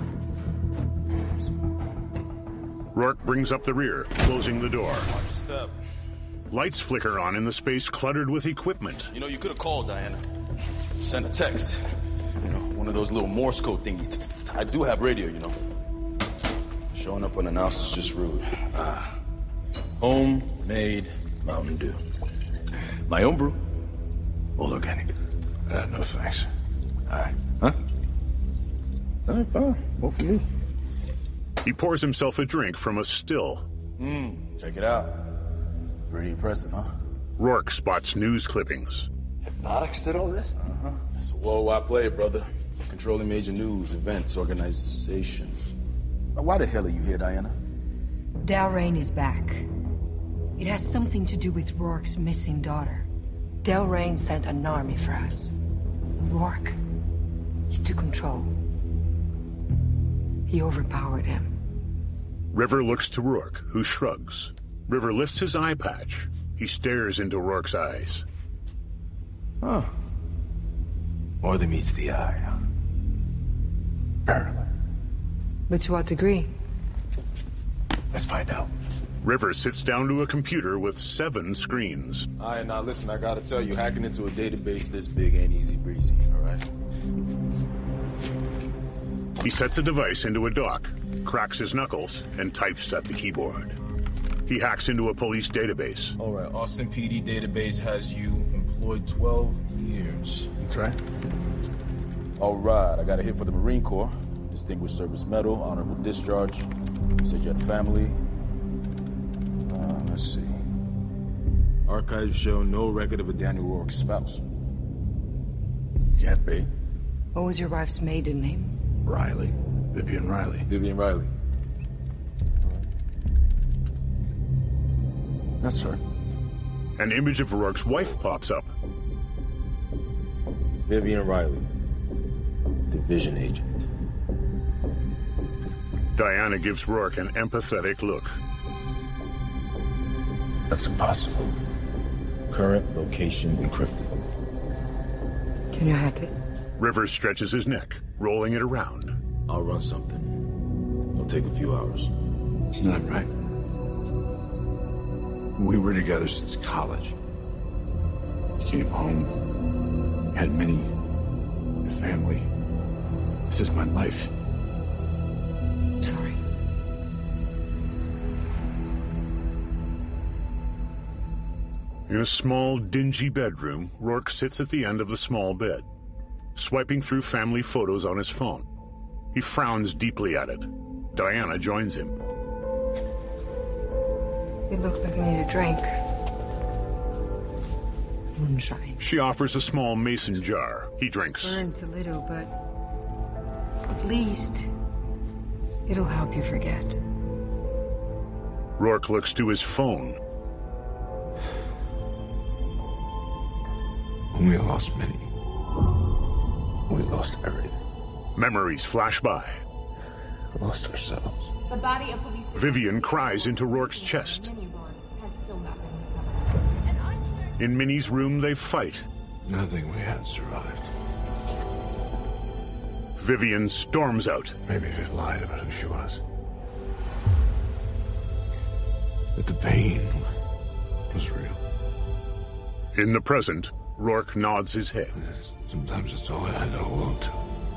Rourke brings up the rear, closing the door. Watch your step. Lights flicker on in the space cluttered with equipment. You know, you could have called Diana. Sent a text. You know, one of those little Morse code thingies. I do have radio, you know. Showing up unannounced is just rude. Ah. Homemade Mountain Dew. My own brew. All organic. Uh, no thanks. All right. Huh? All right, fine. More for me. He pours himself a drink from a still. Mmm, check it out. Pretty impressive, huh? Rourke spots news clippings. Hypnotics did all this? Uh-huh. It's a worldwide play, brother. Controlling major news, events, organizations. Why the hell are you here, Diana? Delrain is back. It has something to do with Rourke's missing daughter. Delrain sent an army for us. Rourke, he took control. He overpowered him. River looks to Rourke, who shrugs. River lifts his eye patch. He stares into Rourke's eyes. Huh. More than meets the eye, huh? Apparently. But to what degree? Let's find out. River sits down to a computer with seven screens. All right, now listen, I gotta tell you, hacking into a database this big ain't easy breezy, all right? He sets a device into a dock, cracks his knuckles, and types at the keyboard. He hacks into a police database. All right, Austin P D database has you employed twelve years. That's right. All right, I got a hit for the Marine Corps. Distinguished Service Medal, honorable discharge. You said you had a family. Uh, let's see. Archives show no record of a Daniel Rourke's spouse. Can't be. What was your wife's maiden name? Riley. Vivian Riley. Vivian Riley. That's her. An image of Rourke's wife pops up. Vivian Riley. Division agent. Diana gives Rourke an empathetic look. That's impossible. Current location encrypted. Can you hack it? River stretches his neck, rolling it around. I'll run something. It'll take a few hours. It's not right. We were together since college. You came home, had Minnie, a family. This is my life. Sorry. In a small, dingy bedroom, Rourke sits at the end of the small bed, swiping through family photos on his phone. He frowns deeply at it. Diana joins him. You look like you need a drink. Moonshine. She offers a small mason jar. He drinks. Burns a little, but at least it'll help you forget. Rourke looks to his phone. When we lost Minnie, we lost everything. Memories flash by. We lost ourselves. The body of police... Vivian cries into Rourke's chest. has still not been recovered. In Minnie's room, they fight. Nothing we had survived. Vivian storms out. Maybe they lied about who she was. But the pain was real. In the present, Rourke nods his head. Sometimes it's all I had to hold on to.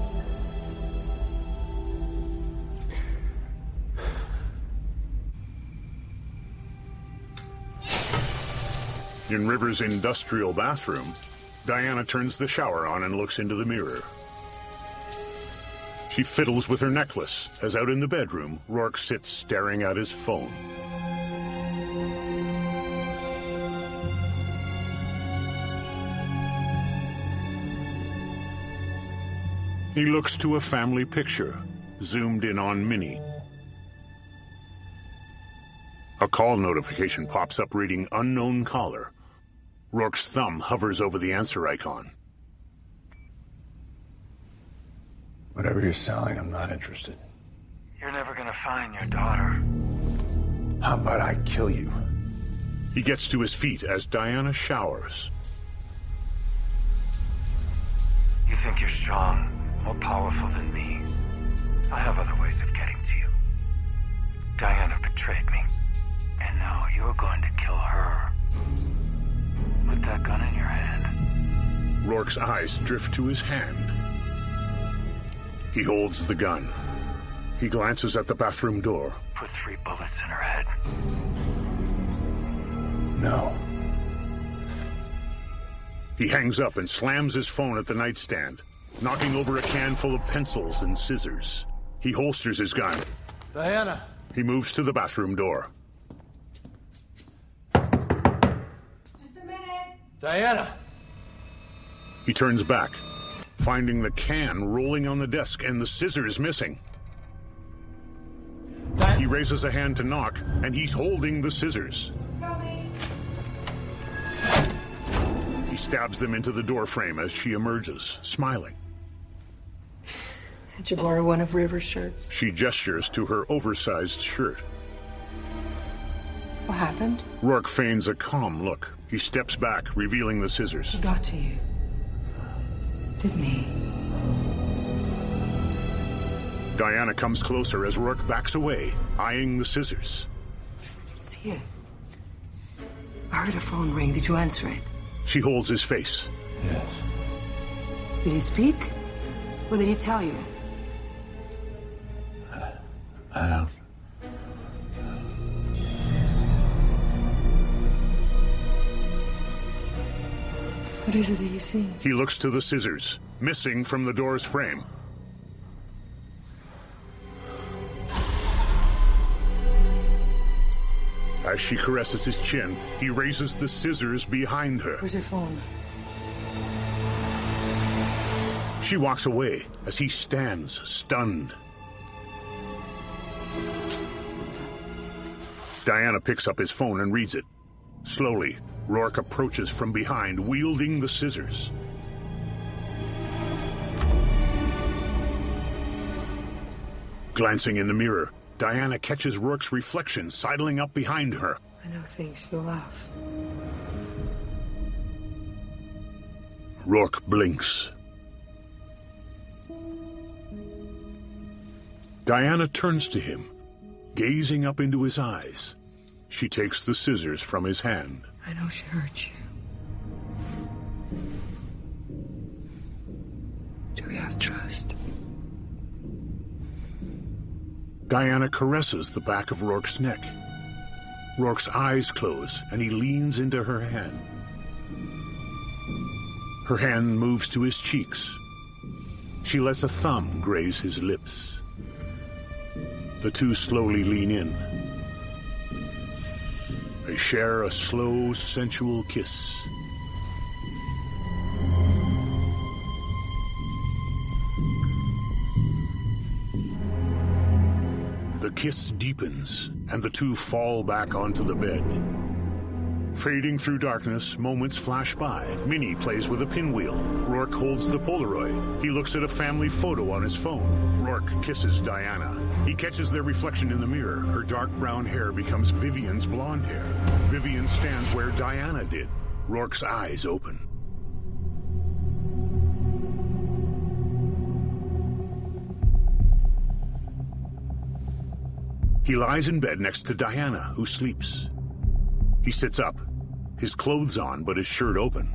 In River's industrial bathroom, Diana turns the shower on and looks into the mirror. She fiddles with her necklace, as out in the bedroom, Rourke sits staring at his phone. He looks to a family picture, zoomed in on Minnie. A call notification pops up reading unknown caller. Rourke's thumb hovers over the answer icon. Whatever you're selling, I'm not interested. You're never gonna find your daughter. How about I kill you? He gets to his feet as Diana showers. You think you're strong, more powerful than me. I have other ways of getting to you. Diana betrayed me. And now you're going to kill her. With that gun in your hand. Rourke's eyes drift to his hand. He holds the gun. He glances at the bathroom door. Put three bullets in her head. No. He hangs up and slams his phone at the nightstand, knocking over a can full of pencils and scissors. He holsters his gun. Diana! He moves to the bathroom door. Diana! He turns back, finding the can rolling on the desk and the scissors missing. He raises a hand to knock, and he's holding the scissors. He stabs them into the doorframe as she emerges, smiling. Did you borrow one of River's shirts? She gestures to her oversized shirt. What happened? Rourke feigns a calm look. He steps back, revealing the scissors. He got to you, didn't he? Diana comes closer as Rourke backs away, eyeing the scissors. I can see it. I heard a phone ring. Did you answer it? She holds his face. Yes. Did he speak? Or did he tell you? Uh, I don't... What is it that you see? He looks to the scissors, missing from the door's frame. As she caresses his chin, he raises the scissors behind her. Where's your phone? She walks away as he stands, stunned. Diana picks up his phone and reads it. Slowly, Rourke approaches from behind, wielding the scissors. Glancing in the mirror, Diana catches Rourke's reflection sidling up behind her. I know things you'll laugh. Rourke blinks. Diana turns to him, gazing up into his eyes. She takes the scissors from his hand. I know she hurt you. Do we have trust? Diana caresses the back of Rourke's neck. Rourke's eyes close, and he leans into her hand. Her hand moves to his cheeks. She lets a thumb graze his lips. The two slowly lean in. They share a slow, sensual kiss. The kiss deepens, and the two fall back onto the bed. Fading through darkness, moments flash by. Minnie plays with a pinwheel. Rourke holds the Polaroid. He looks at a family photo on his phone. Rourke kisses Diana. He catches their reflection in the mirror. Her dark brown hair becomes Vivian's blonde hair. Vivian stands where Diana did. Rourke's eyes open. He lies in bed next to Diana, who sleeps. He sits up, his clothes on, but his shirt open.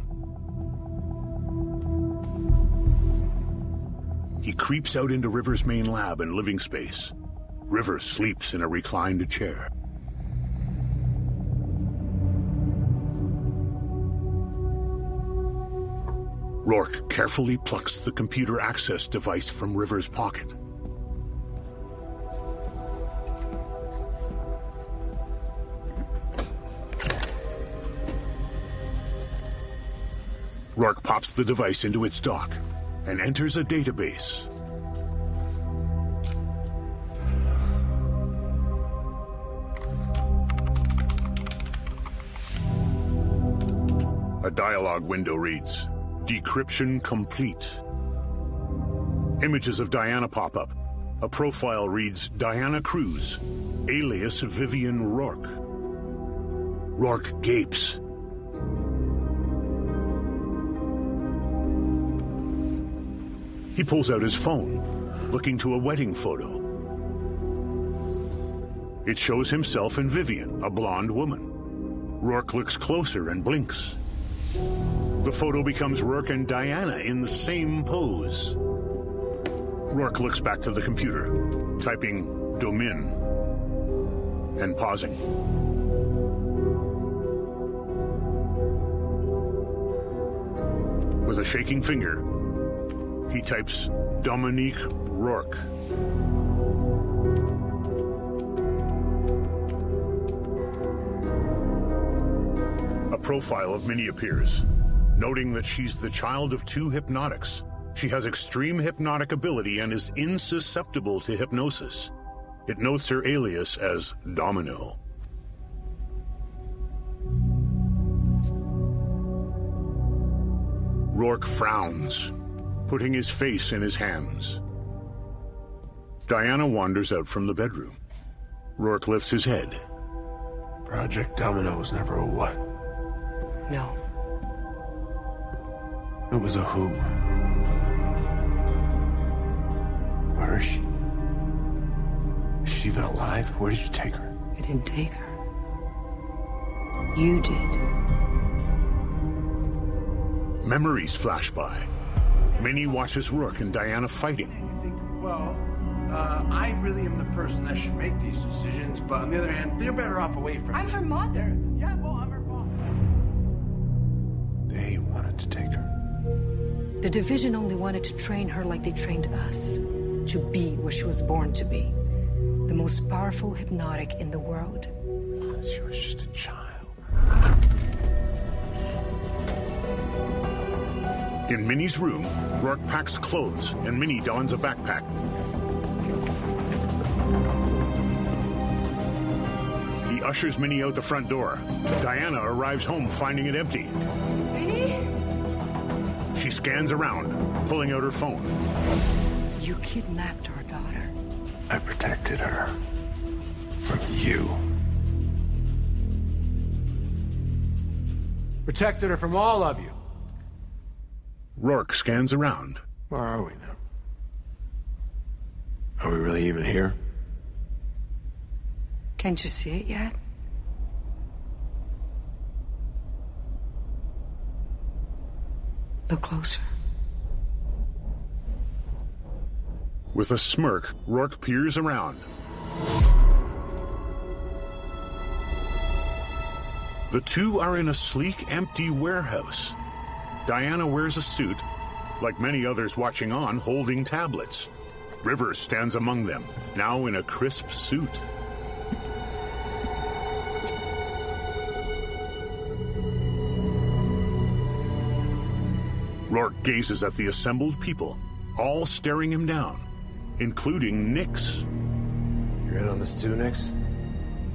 He creeps out into River's main lab and living space. River sleeps in a reclined chair. Rourke carefully plucks the computer access device from River's pocket. Rourke pops the device into its dock and enters a database. A dialogue window reads, "Decryption complete." Images of Diana pop up. A profile reads, "Diana Cruz, alias Vivian Rourke." Rourke gapes. He pulls out his phone, looking to a wedding photo. It shows himself and Vivian, a blonde woman. Rourke looks closer and blinks. The photo becomes Rourke and Diana in the same pose. Rourke looks back to the computer, typing Domin, and pausing. With a shaking finger, he types Dominique Rourke. A profile of Minnie appears, noting that she's the child of two hypnotics. She has extreme hypnotic ability and is insusceptible to hypnosis. It notes her alias as Domino. Rourke frowns, putting his face in his hands. Diana wanders out from the bedroom. Rourke lifts his head. Project Domino was never a what? No. It was a who. Where is she? Is she even alive? Where did you take her? I didn't take her. You did. Memories flash by. Minnie watches Rourke and Diana fighting. Well, uh, I really am the person that should make these decisions, but on the other hand, they're better off away from I'm me. her mother. Yeah, well, I'm her father. They wanted to take her. The division only wanted to train her like they trained us, to be where she was born to be, the most powerful hypnotic in the world. She was just a child. In Minnie's room, Rourke packs clothes and Minnie dons a backpack. He ushers Minnie out the front door. Diana arrives home finding it empty. Minnie? She scans around, pulling out her phone. You kidnapped our daughter. I protected her from you. Protected her from all of you. Rourke scans around. Where are we now? Are we really even here? Can't you see it yet? Look closer. With a smirk, Rourke peers around. The two are in a sleek, empty warehouse. Diana wears a suit, like many others watching on, holding tablets. River stands among them, now in a crisp suit. Rourke gazes at the assembled people, all staring him down, including Nix. You're in on this too, Nix?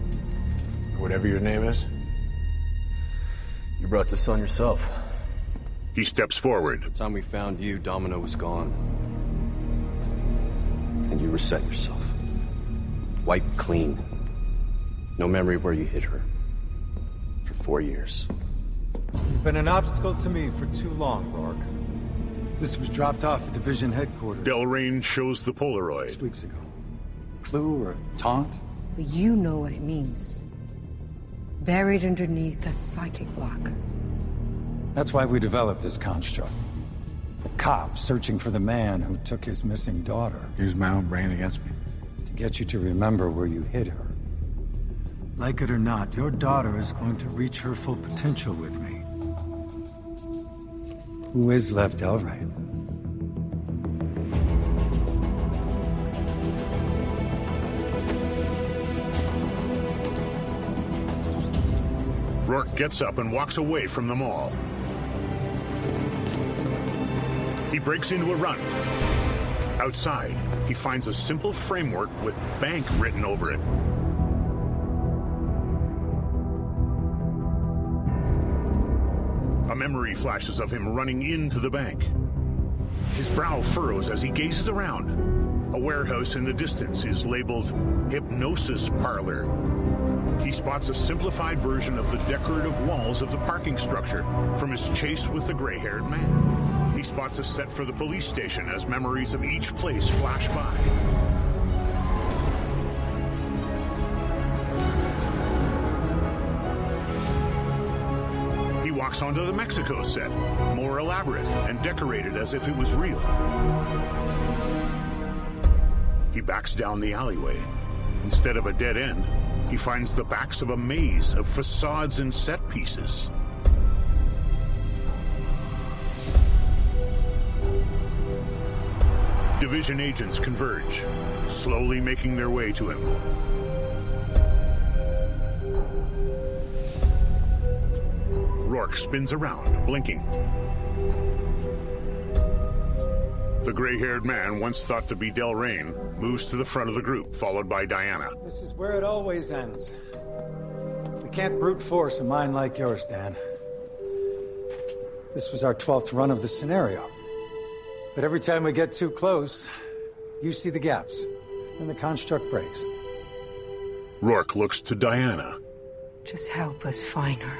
Whatever your name is. You brought this on yourself. He steps forward. The time we found you, Domino was gone. And you reset yourself. Wiped clean. No memory of where you hid her. For four years. You've been an obstacle to me for too long, Rourke. This was dropped off at Division Headquarters. Delrain shows the Polaroid. Six weeks ago. Clue or taunt? But you know what it means. Buried underneath that psychic block. That's why we developed this construct. A cop searching for the man who took his missing daughter. Use my own brain against me. To get you to remember where you hid her. Like it or not, your daughter is going to reach her full potential with me. Who is Lev Delrain? Rourke gets up and walks away from the mall. He breaks into a run. Outside, he finds a simple framework with bank written over it. A memory flashes of him running into the bank. His brow furrows as he gazes around. A warehouse in the distance is labeled Hypnosis Parlor. He spots a simplified version of the decorative walls of the parking structure from his chase with the gray-haired man. He spots a set for the police station as memories of each place flash by. He walks onto the Mexico set, more elaborate and decorated as if it was real. He backs down the alleyway. Instead of a dead end, he finds the backs of a maze of facades and set pieces. Division agents converge, slowly making their way to him. Rourke spins around, blinking. The gray-haired man, once thought to be Delrain, moves to the front of the group, followed by Diana. This is where it always ends. We can't brute force a mind like yours, Dan. This was our twelfth run of the scenario. But every time we get too close, you see the gaps, and the construct breaks. Rourke looks to Diana. Just help us find her.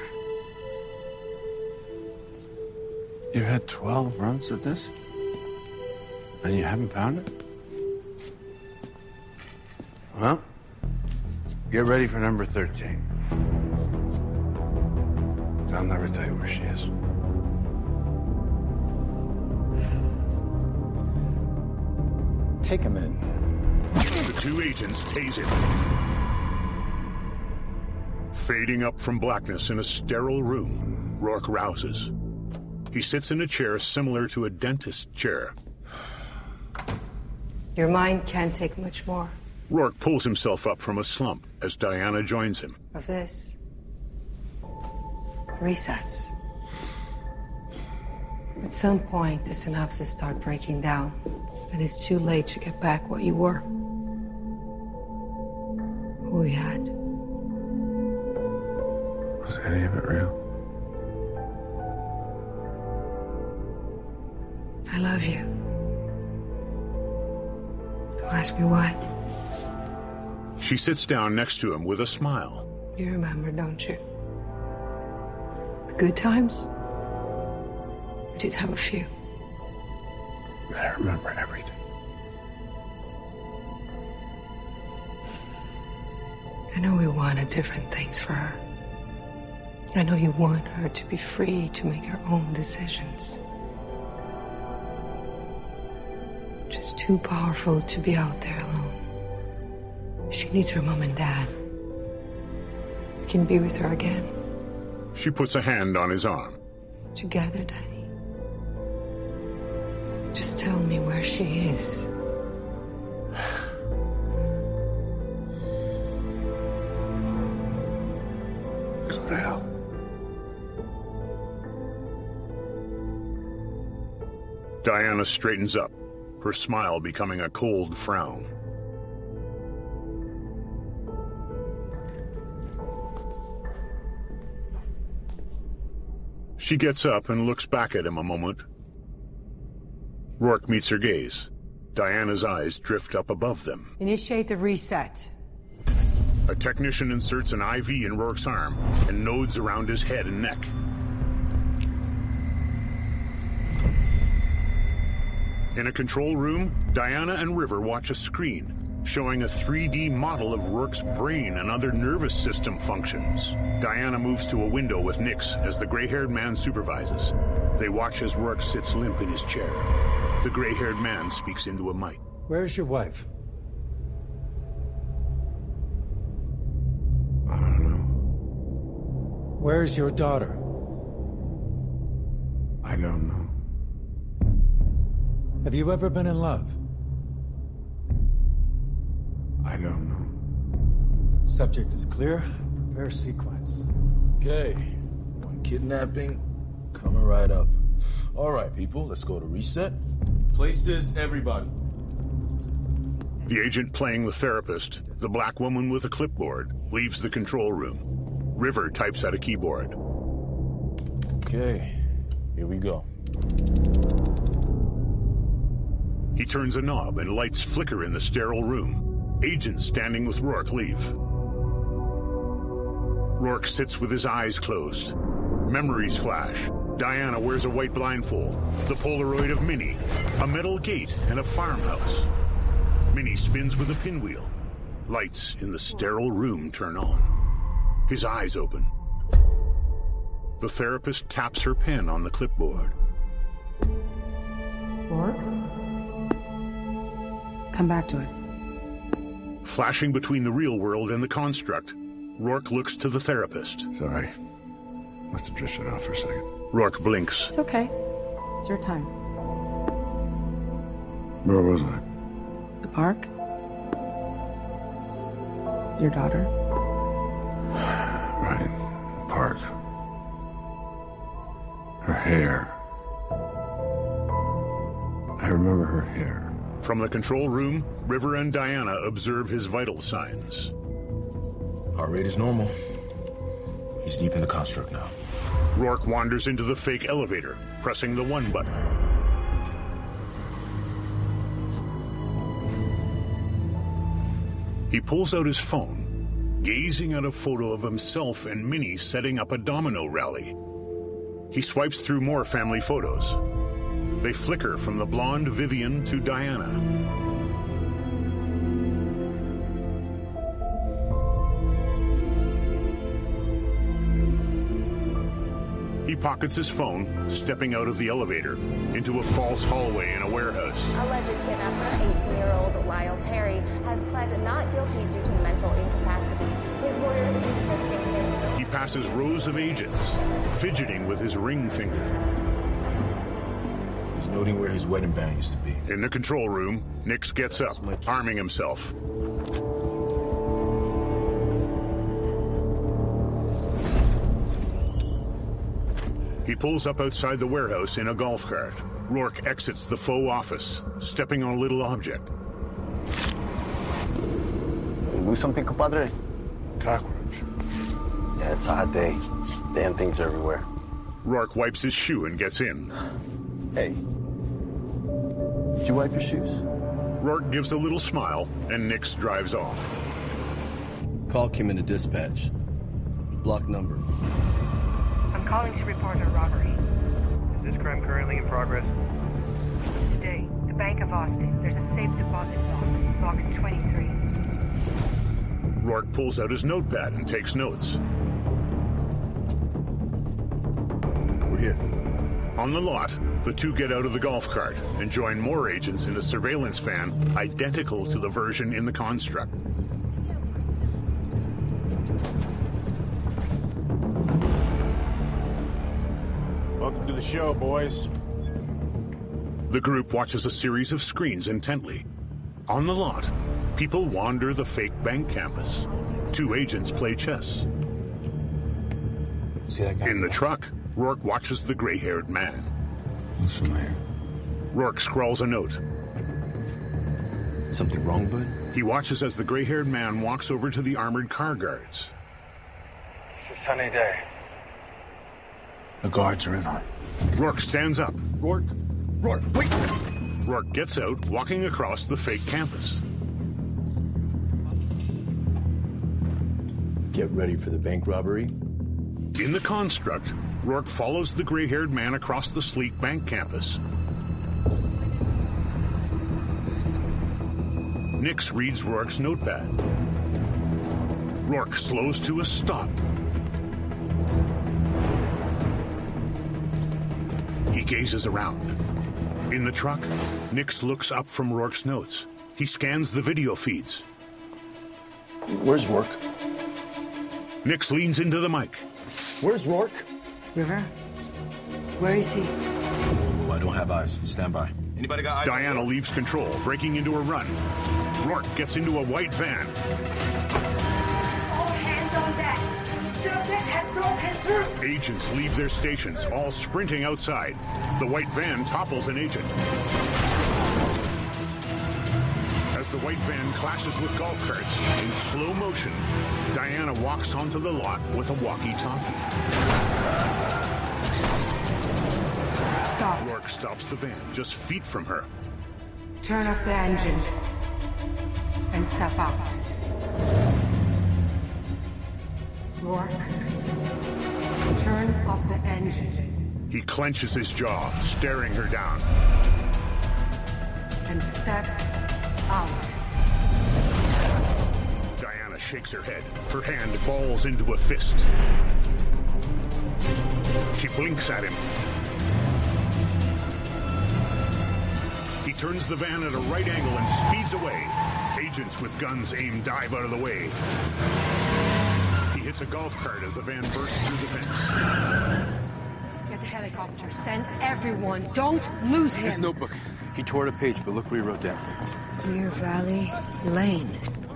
You had twelve runs of this? And you haven't found it? Well, get ready for number thirteen. I'll never tell you where she is. Take him in. The two agents tase him. Fading up from blackness in a sterile room, Rourke rouses. He sits in a chair similar to a dentist's chair. Your mind can't take much more. Rourke pulls himself up from a slump as Diana joins him. Of this. Resets. At some point, the synapses start breaking down, and it's too late to get back what you were. Who we had. Was any of it real? I love you. Don't ask me why. She sits down next to him with a smile. You remember, don't you? The good times? We did have a few. I remember everything. I know we wanted different things for her. I know you want her to be free to make her own decisions. Just too powerful to be out there alone. She needs her mom and dad. We can be with her again. She puts a hand on his arm. Together, Danny. Just tell me where she is. Go to hell. Diana straightens up, her smile becoming a cold frown. She gets up and looks back at him a moment. Rourke meets her gaze. Diana's eyes drift up above them. Initiate the reset. A technician inserts an I V in Rourke's arm and nodes around his head and neck. In a control room, Diana and River watch a screen showing a three D model of Rourke's brain and other nervous system functions. Diana moves to a window with Nix as the gray-haired man supervises. They watch as Rourke sits limp in his chair. The gray-haired man speaks into a mic. Where's your wife? I don't know. Where's your daughter? I don't know. Have you ever been in love? I don't know. Subject is clear. Prepare sequence. Okay. One kidnapping coming right up. All right, people, let's go to reset. Places, everybody. The agent playing the therapist, the black woman with a clipboard, leaves the control room. River types at a keyboard. Okay, here we go. He turns a knob and lights flicker in the sterile room. Agents standing with Rourke leave. Rourke sits with his eyes closed. Memories flash. Diana wears a white blindfold, the Polaroid of Minnie, a metal gate, and a farmhouse. Minnie spins with a pinwheel. Lights in the sterile room turn on. His eyes open. The therapist taps her pen on the clipboard. Rourke? Come back to us. Flashing between the real world and the construct, Rourke looks to the therapist. Sorry. Must have drifted off for a second. Rourke blinks. It's okay. It's your time. Where was I? The park? Your daughter? Right. The park. Her hair. I remember her hair. From the control room, River and Diana observe his vital signs. Heart rate is normal. He's deep in the construct now. Rourke wanders into the fake elevator, pressing the one button. He pulls out his phone, gazing at a photo of himself and Minnie setting up a domino rally. He swipes through more family photos. They flicker from the blonde Vivian to Diana. He pockets his phone, stepping out of the elevator, into a false hallway in a warehouse. Alleged kidnapper, eighteen-year-old Lyle Terry, has pled not guilty due to mental incapacity. His lawyers insisting he has no... He passes rows of agents, fidgeting with his ring finger. He's noting where his wedding band used to be. In the control room, Nix gets up, arming himself. He pulls up outside the warehouse in a golf cart. Rourke exits the faux office, stepping on a little object. You lose something, compadre? Cockroach. Yeah, it's a hot day. Damn things are everywhere. Rourke wipes his shoe and gets in. Hey. Did you wipe your shoes? Rourke gives a little smile, and Nix drives off. Call came into dispatch. Block number. I'm calling to report a robbery. Is this crime currently in progress? Today, the Bank of Austin. There's a safe deposit box. Box twenty-three. Rourke pulls out his notepad and takes notes. We're here. On the lot, the two get out of the golf cart and join more agents in a surveillance van identical to the version in the construct. Welcome to the show, boys. The group watches a series of screens intently. On the lot, people wander the fake bank campus. Two agents play chess. See that guy? In the truck, Rourke watches the gray-haired man. Looks familiar. Rourke scrawls a note. Something wrong, bud? He watches as the gray-haired man walks over to the armored car guards. It's a sunny day. The guards are in on it. Rourke stands up. Rourke? Rourke, wait! Rourke gets out, walking across the fake campus. Get ready for the bank robbery. In the construct, Rourke follows the gray-haired man across the sleek bank campus. Nix reads Rourke's notepad. Rourke slows to a stop. He gazes around. In the truck, Nix looks up from Rourke's notes. He scans the video feeds. Where's Rourke? Nix leans into the mic. Where's Rourke? River? Where is he? Oh, I don't have eyes. Stand by. Anybody got eyes? Diana leaves control, breaking into a run. Rourke gets into a white van. All hands on deck. Subject has broken through. Agents leave their stations, all sprinting outside. The white van topples an agent. As the white van clashes with golf carts, in slow motion, Diana walks onto the lot with a walkie-talkie. Stop. Rourke stops the van just feet from her. Turn off the engine. And step out. Rourke. Turn off the engine. He clenches his jaw, staring her down. And step out. Diana shakes her head. Her hand balls into a fist. She blinks at him. He turns the van at a right angle and speeds away. Agents with guns aim dive out of the way. He hits a golf cart as the van bursts through the fence. Get the helicopter. Send everyone. Don't lose him. His notebook. He tore out a page, but look what he wrote down. Deer Valley Lane.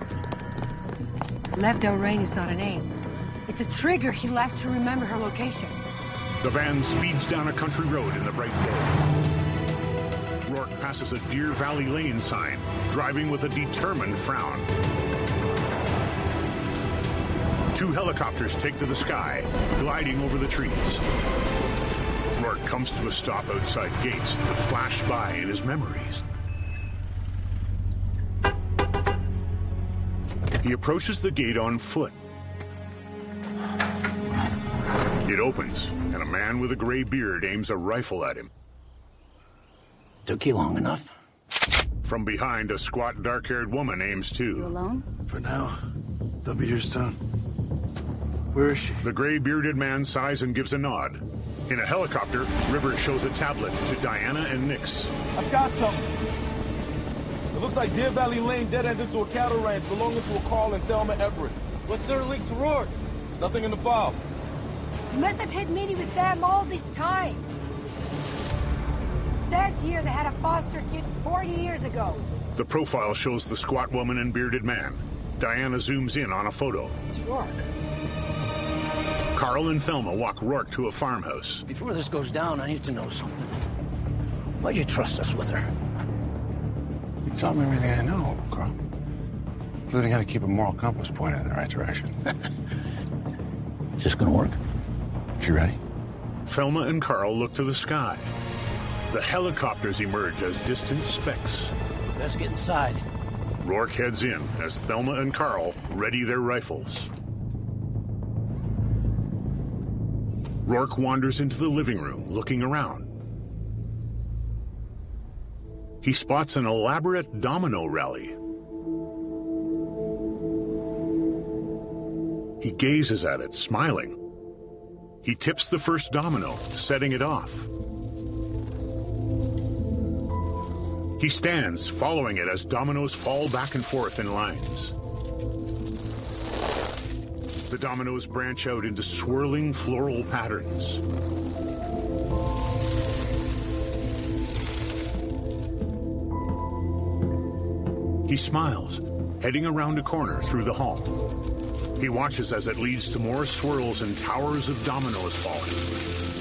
Lev Del Rey is not a name. It's a trigger he left to remember her location. The van speeds down a country road in the bright day. Rourke passes a Deer Valley Lane sign, driving with a determined frown. Two helicopters take to the sky, gliding over the trees. Rourke comes to a stop outside gates that flash by in his memories. He approaches the gate on foot. It opens, and a man with a gray beard aims a rifle at him. Took you long enough. From behind, a squat, dark-haired woman aims too. You alone? For now, they'll be here soon. Where is she? The gray-bearded man sighs and gives a nod. In a helicopter, River shows a tablet to Diana and Nix. I've got something. It looks like Deer Valley Lane dead ends into a cattle ranch belonging to a Carl and Thelma Everett. What's their link to Rourke? There's nothing in the file. You must have had meeting with them all this time. It says here they had a foster kid forty years ago. The profile shows the squat woman and bearded man. Diana zooms in on a photo. It's Rourke. Carl and Thelma walk Rourke to a farmhouse. Before this goes down, I need to know something. Why'd you trust us with her? You tell me everything I know, Carl. Including how to keep a moral compass pointed in the right direction. Is this gonna work? You ready? Thelma and Carl look to the sky. The helicopters emerge as distant specks. Let's get inside. Rourke heads in as Thelma and Carl ready their rifles. Rourke wanders into the living room, looking around. He spots an elaborate domino rally. He gazes at it, smiling. He tips the first domino, setting it off. He stands, following it as dominoes fall back and forth in lines. The dominoes branch out into swirling floral patterns. He smiles, heading around a corner through the hall. He watches as it leads to more swirls and towers of dominoes falling.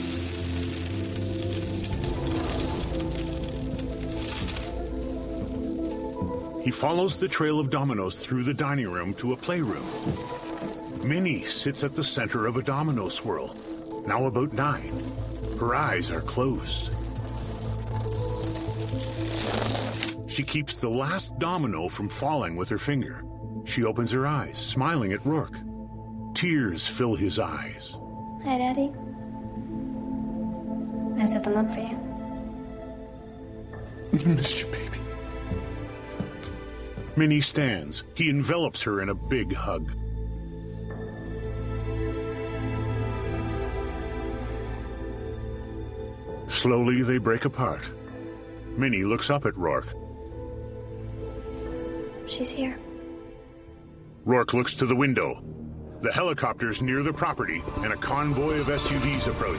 He follows the trail of dominoes through the dining room to a playroom. Minnie sits at the center of a domino swirl. now about nine. Her eyes are closed. She keeps the last domino from falling with her finger. She opens her eyes, smiling at Rourke. Tears fill his eyes. Hi, Daddy. I set them up for you. I missed you, baby. Minnie stands. He envelops her in a big hug. Slowly, they break apart. Minnie looks up at Rourke. She's here. Rourke looks to the window. The helicopter's near the property, and a convoy of S U Vs approach.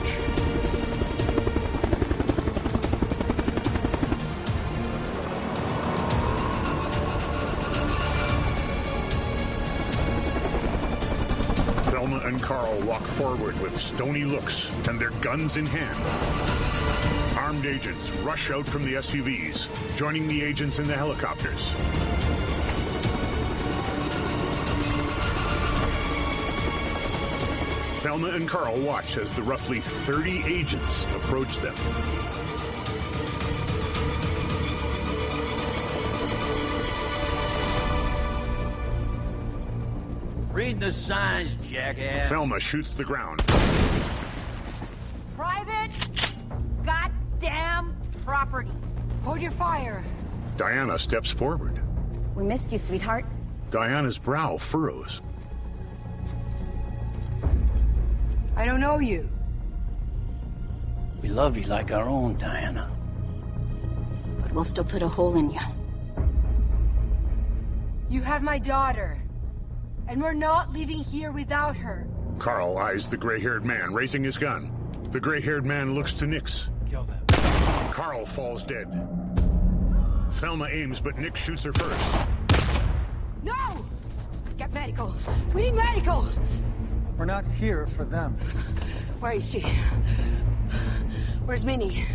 Thelma and Carl walk forward with stony looks and their guns in hand. Armed agents rush out from the S U Vs, joining the agents in the helicopters. Thelma and Carl watch as the roughly thirty agents approach them. Read the signs, jackass. Thelma shoots the ground. Private goddamn property. Hold your fire. Diana steps forward. We missed you, sweetheart. Diana's brow furrows. I don't know you. We love you like our own, Diana. But we'll still put a hole in you. You have my daughter. And we're not leaving here without her. Carl eyes the gray-haired man, raising his gun. The gray-haired man looks to Nix. Kill them. Carl falls dead. Thelma aims, but Nix shoots her first. No! Get medical. We need medical. We're not here for them. Where is she? Where's Minnie?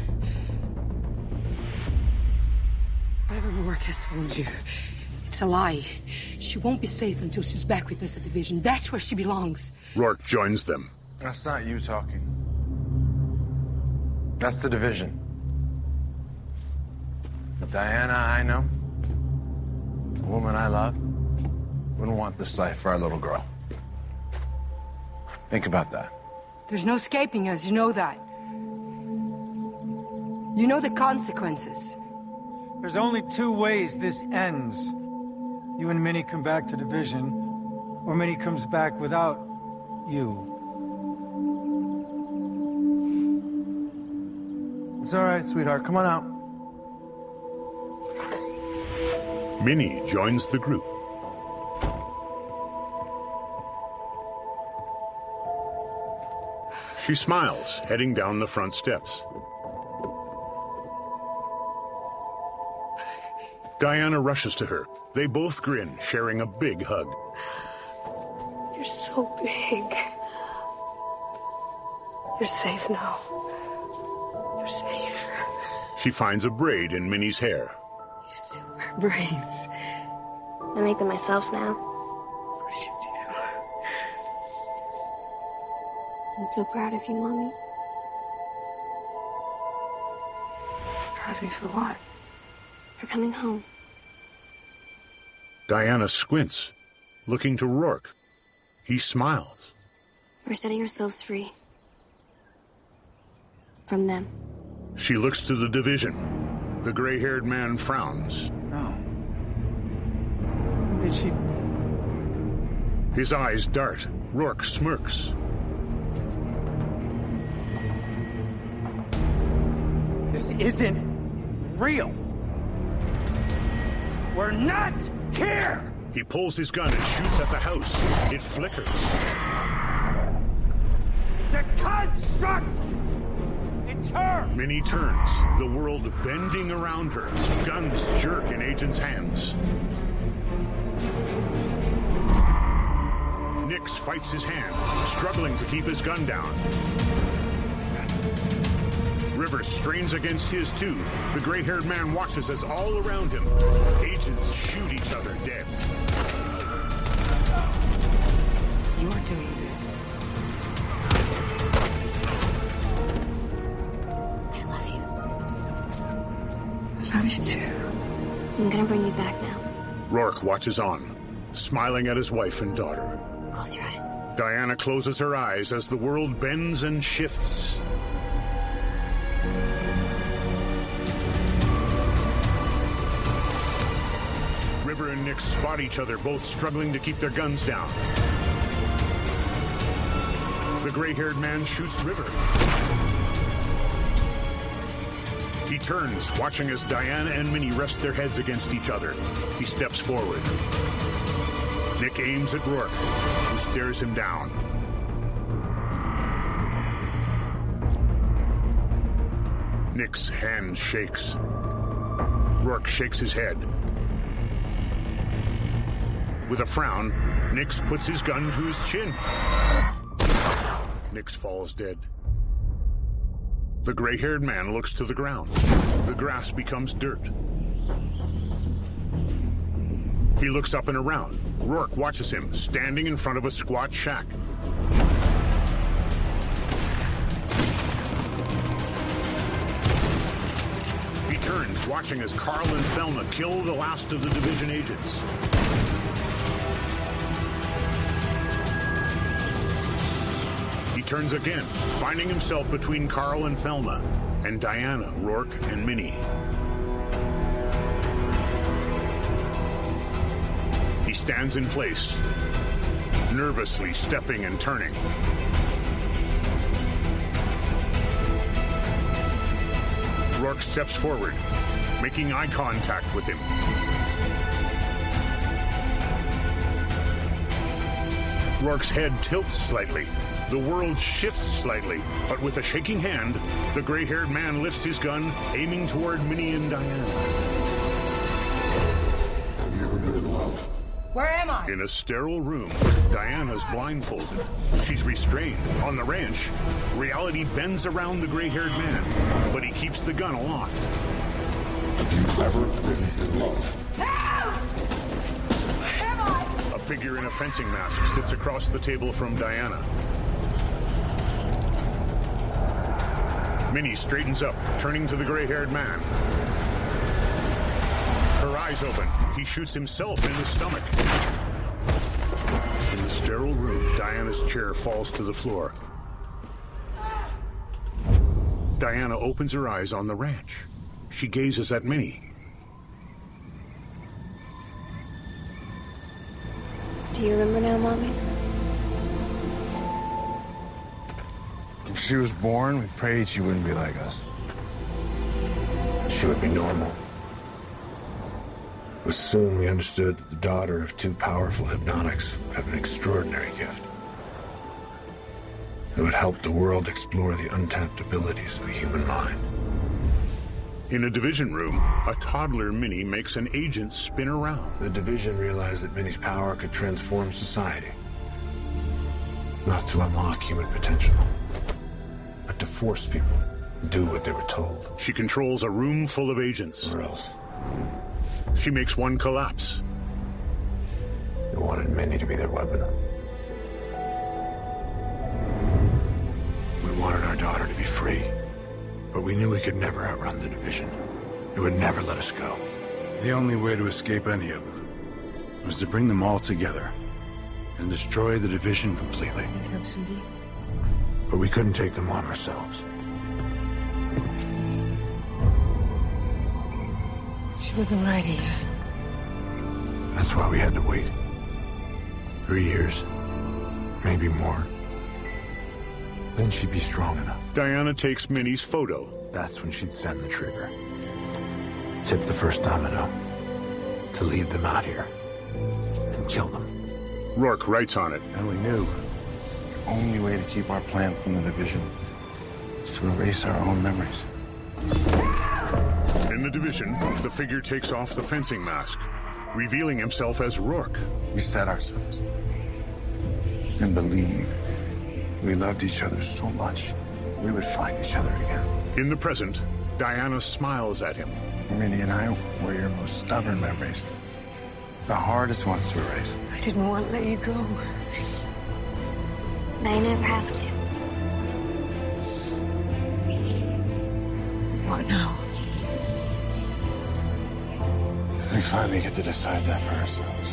Whatever Rourke has told you, it's a lie. She won't be safe until she's back with us at Division. That's where she belongs. Rourke joins them. That's not you talking. That's the Division. Diana, I know, the woman I love, wouldn't want this life for our little girl. Think about that. There's no escaping us, you know that. You know the consequences. There's only two ways this ends. You and Minnie come back to Division, or Minnie comes back without you. It's all right, sweetheart. Come on out. Minnie joins the group. She smiles, heading down the front steps. Diana rushes to her. They both grin, sharing a big hug. You're so big. You're safe now. You're safe. She finds a braid in Minnie's hair. You still wear braids. I make them myself now. Of course you do. I'm so proud of you, Mommy. Proud of me for what? For coming home. Diana squints, looking to Rourke. He smiles. We're setting ourselves free. From them. She looks to the Division. The gray-haired man frowns. No. Did she... His eyes dart. Rourke smirks. This isn't real. We're not here! He pulls his gun and shoots at the house. It flickers. It's a construct! It's her! Minnie turns, the world bending around her. Guns jerk in agents' hands. Nix fights his hand, struggling to keep his gun down. Rivers strains against his too. The gray-haired man watches as all around him, agents shoot each other dead. You're doing this. I'm gonna bring you back now. Rourke watches on, smiling at his wife and daughter. Close your eyes. Diana closes her eyes as the world bends and shifts. River and Nix spot each other, both struggling to keep their guns down. The gray-haired man shoots River. He turns, watching as Diana and Minnie rest their heads against each other. He steps forward. Nick aims at Rourke, who stares him down. Nick's hand shakes. Rourke shakes his head. With a frown, Nix puts his gun to his chin. Nix falls dead. The gray-haired man looks to the ground. The grass becomes dirt. He looks up and around. Rourke watches him, standing in front of a squat shack. He turns, watching as Carl and Thelma kill the last of the Division agents. He turns again, finding himself between Carl and Thelma, and Diana, Rourke, and Minnie. He stands in place, nervously stepping and turning. Rourke steps forward, making eye contact with him. Rourke's head tilts slightly. The world shifts slightly, but with a shaking hand, the gray-haired man lifts his gun, aiming toward Minnie and Diana. Have you ever been in love? Where am I? In a sterile room, Diana's blindfolded. She's restrained. On the ranch, reality bends around the gray-haired man, but he keeps the gun aloft. Have you ever been in love? Where am I? A figure in a fencing mask sits across the table from Diana. Minnie straightens up, turning to the gray-haired man. Her eyes open. He shoots himself in the stomach. In the sterile room, Diana's chair falls to the floor. Diana opens her eyes on the ranch. She gazes at Minnie. Do you remember now, Mommy? When she was born, we prayed she wouldn't be like us. She would be normal. But soon we understood that the daughter of two powerful hypnotics would have an extraordinary gift. It would help the world explore the untapped abilities of the human mind. In a Division room, a toddler Minnie makes an agent spin around. The Division realized that Minnie's power could transform society. Not to unlock human potential, but to force people to do what they were told. She controls a room full of agents. Or else. She makes one collapse. They wanted Minnie to be their weapon. We wanted our daughter to be free, but we knew we could never outrun the Division. It would never let us go. The only way to escape any of them was to bring them all together and destroy the Division completely. But we couldn't take them on ourselves. She wasn't ready yet. That's why we had to wait. Three years, maybe more. Then she'd be strong enough. Diana takes Minnie's photo. That's when she'd send the trigger. Tip the first domino. To lead them out here. And kill them. Rourke writes on it. And we knew the only way to keep our plan from the Division is to erase our own memories. In the Division, the figure takes off the fencing mask, revealing himself as Rourke. We set ourselves and believed we loved each other so much we would find each other again. In the present, Diana smiles at him. Minnie and I were your most stubborn memories. The hardest ones to erase. I didn't want to let you go. But I never have to. What now? finally get to decide that for ourselves.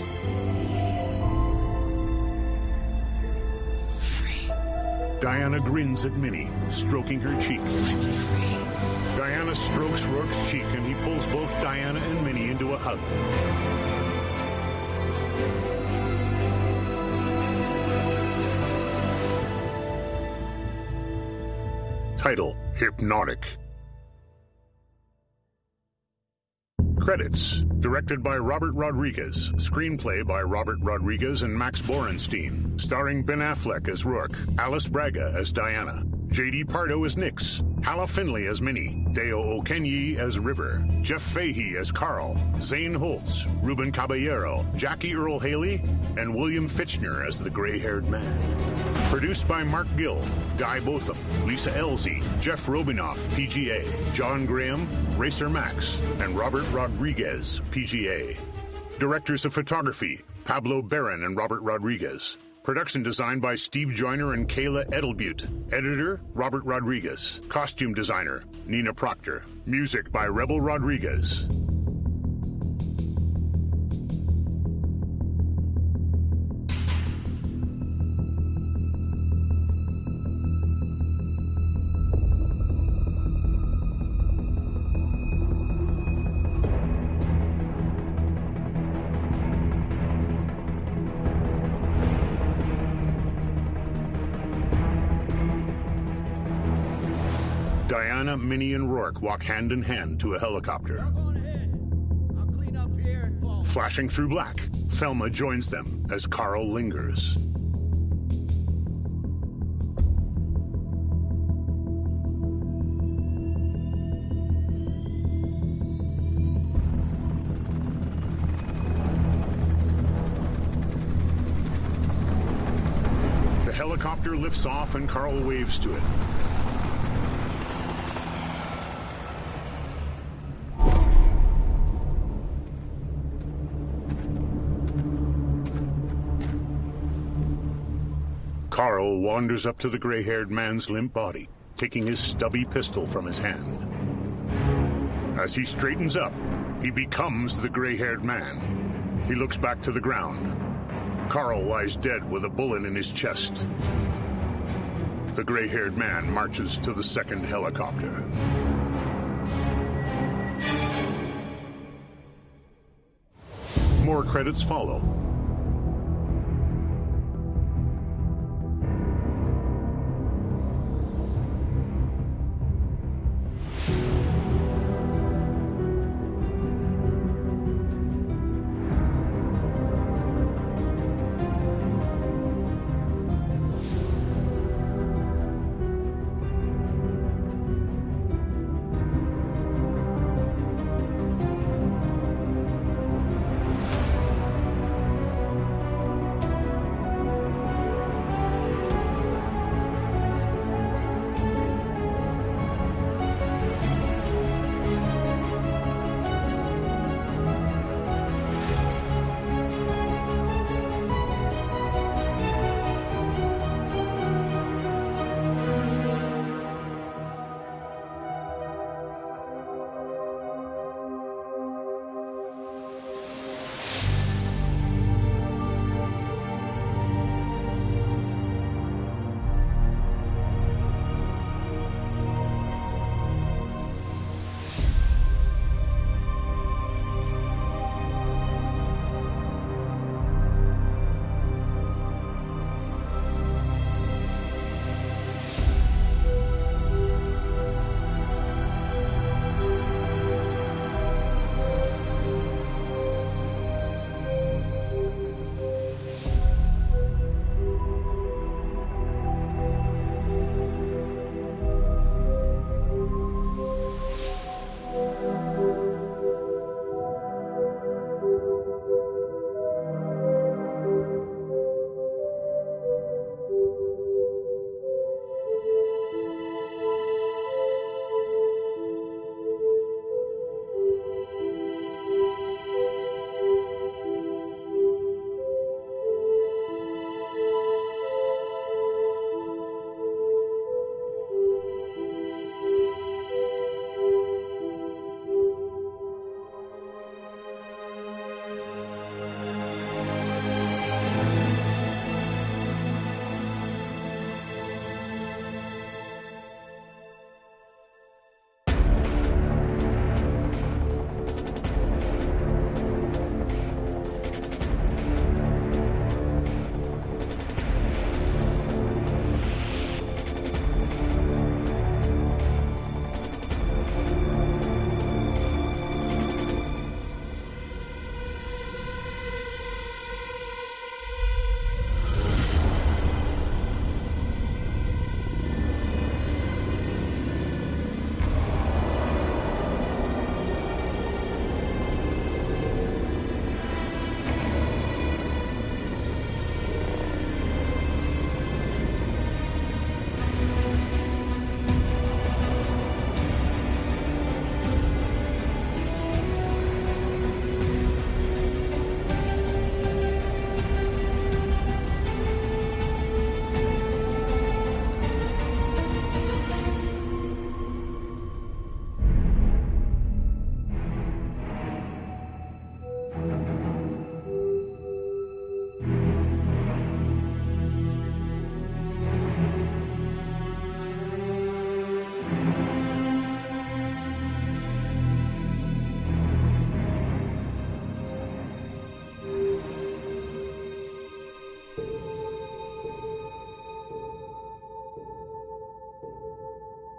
Diana grins at Minnie, stroking her cheek. Diana strokes Rourke's cheek and he pulls both Diana and Minnie into a hug. Title: Hypnotic. Credits: directed by Robert Rodriguez, screenplay by Robert Rodriguez and Max Borenstein, starring Ben Affleck as Rourke, Alice Braga as Diana, J D Pardo as Nix, Hala Finley as Minnie, Deo Okenyi as River, Jeff Fahey as Carl, Zane Holtz, Ruben Caballero, Jackie Earl Haley, and William Fitchner as the gray-haired man. Produced by Mark Gill, Guy Botham, Lisa Elzey, Jeff Robinoff, P G A, John Graham, Racer Max, and Robert Rodriguez, P G A. Directors of Photography, Pablo Barron and Robert Rodriguez. Production design by Steve Joyner and Kayla Edelbute. Editor, Robert Rodriguez. Costume designer, Nina Proctor. Music by Rebel Rodriguez. Diana, Minnie, and Rourke walk hand in hand to a helicopter. Flashing through black, Thelma joins them as Carl lingers. The helicopter lifts off and Carl waves to it. Carl wanders up to the gray-haired man's limp body, taking his stubby pistol from his hand. As he straightens up, he becomes the gray-haired man. He looks back to the ground. Carl lies dead with a bullet in his chest. The gray-haired man marches to the second helicopter. More credits follow.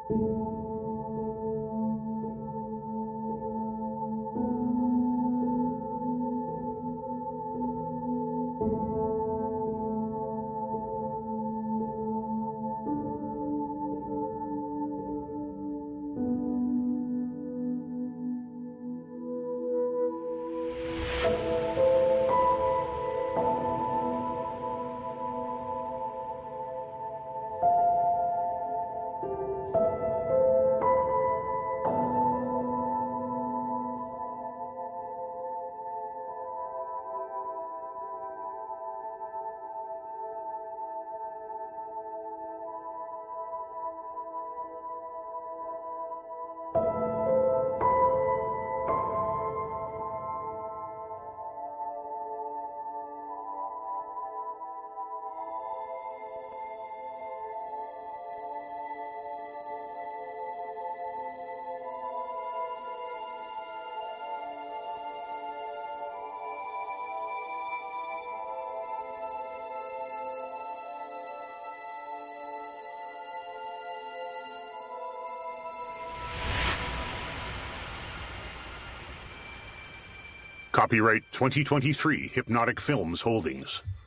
Copyright twenty twenty-three Hypnotic Films Holdings.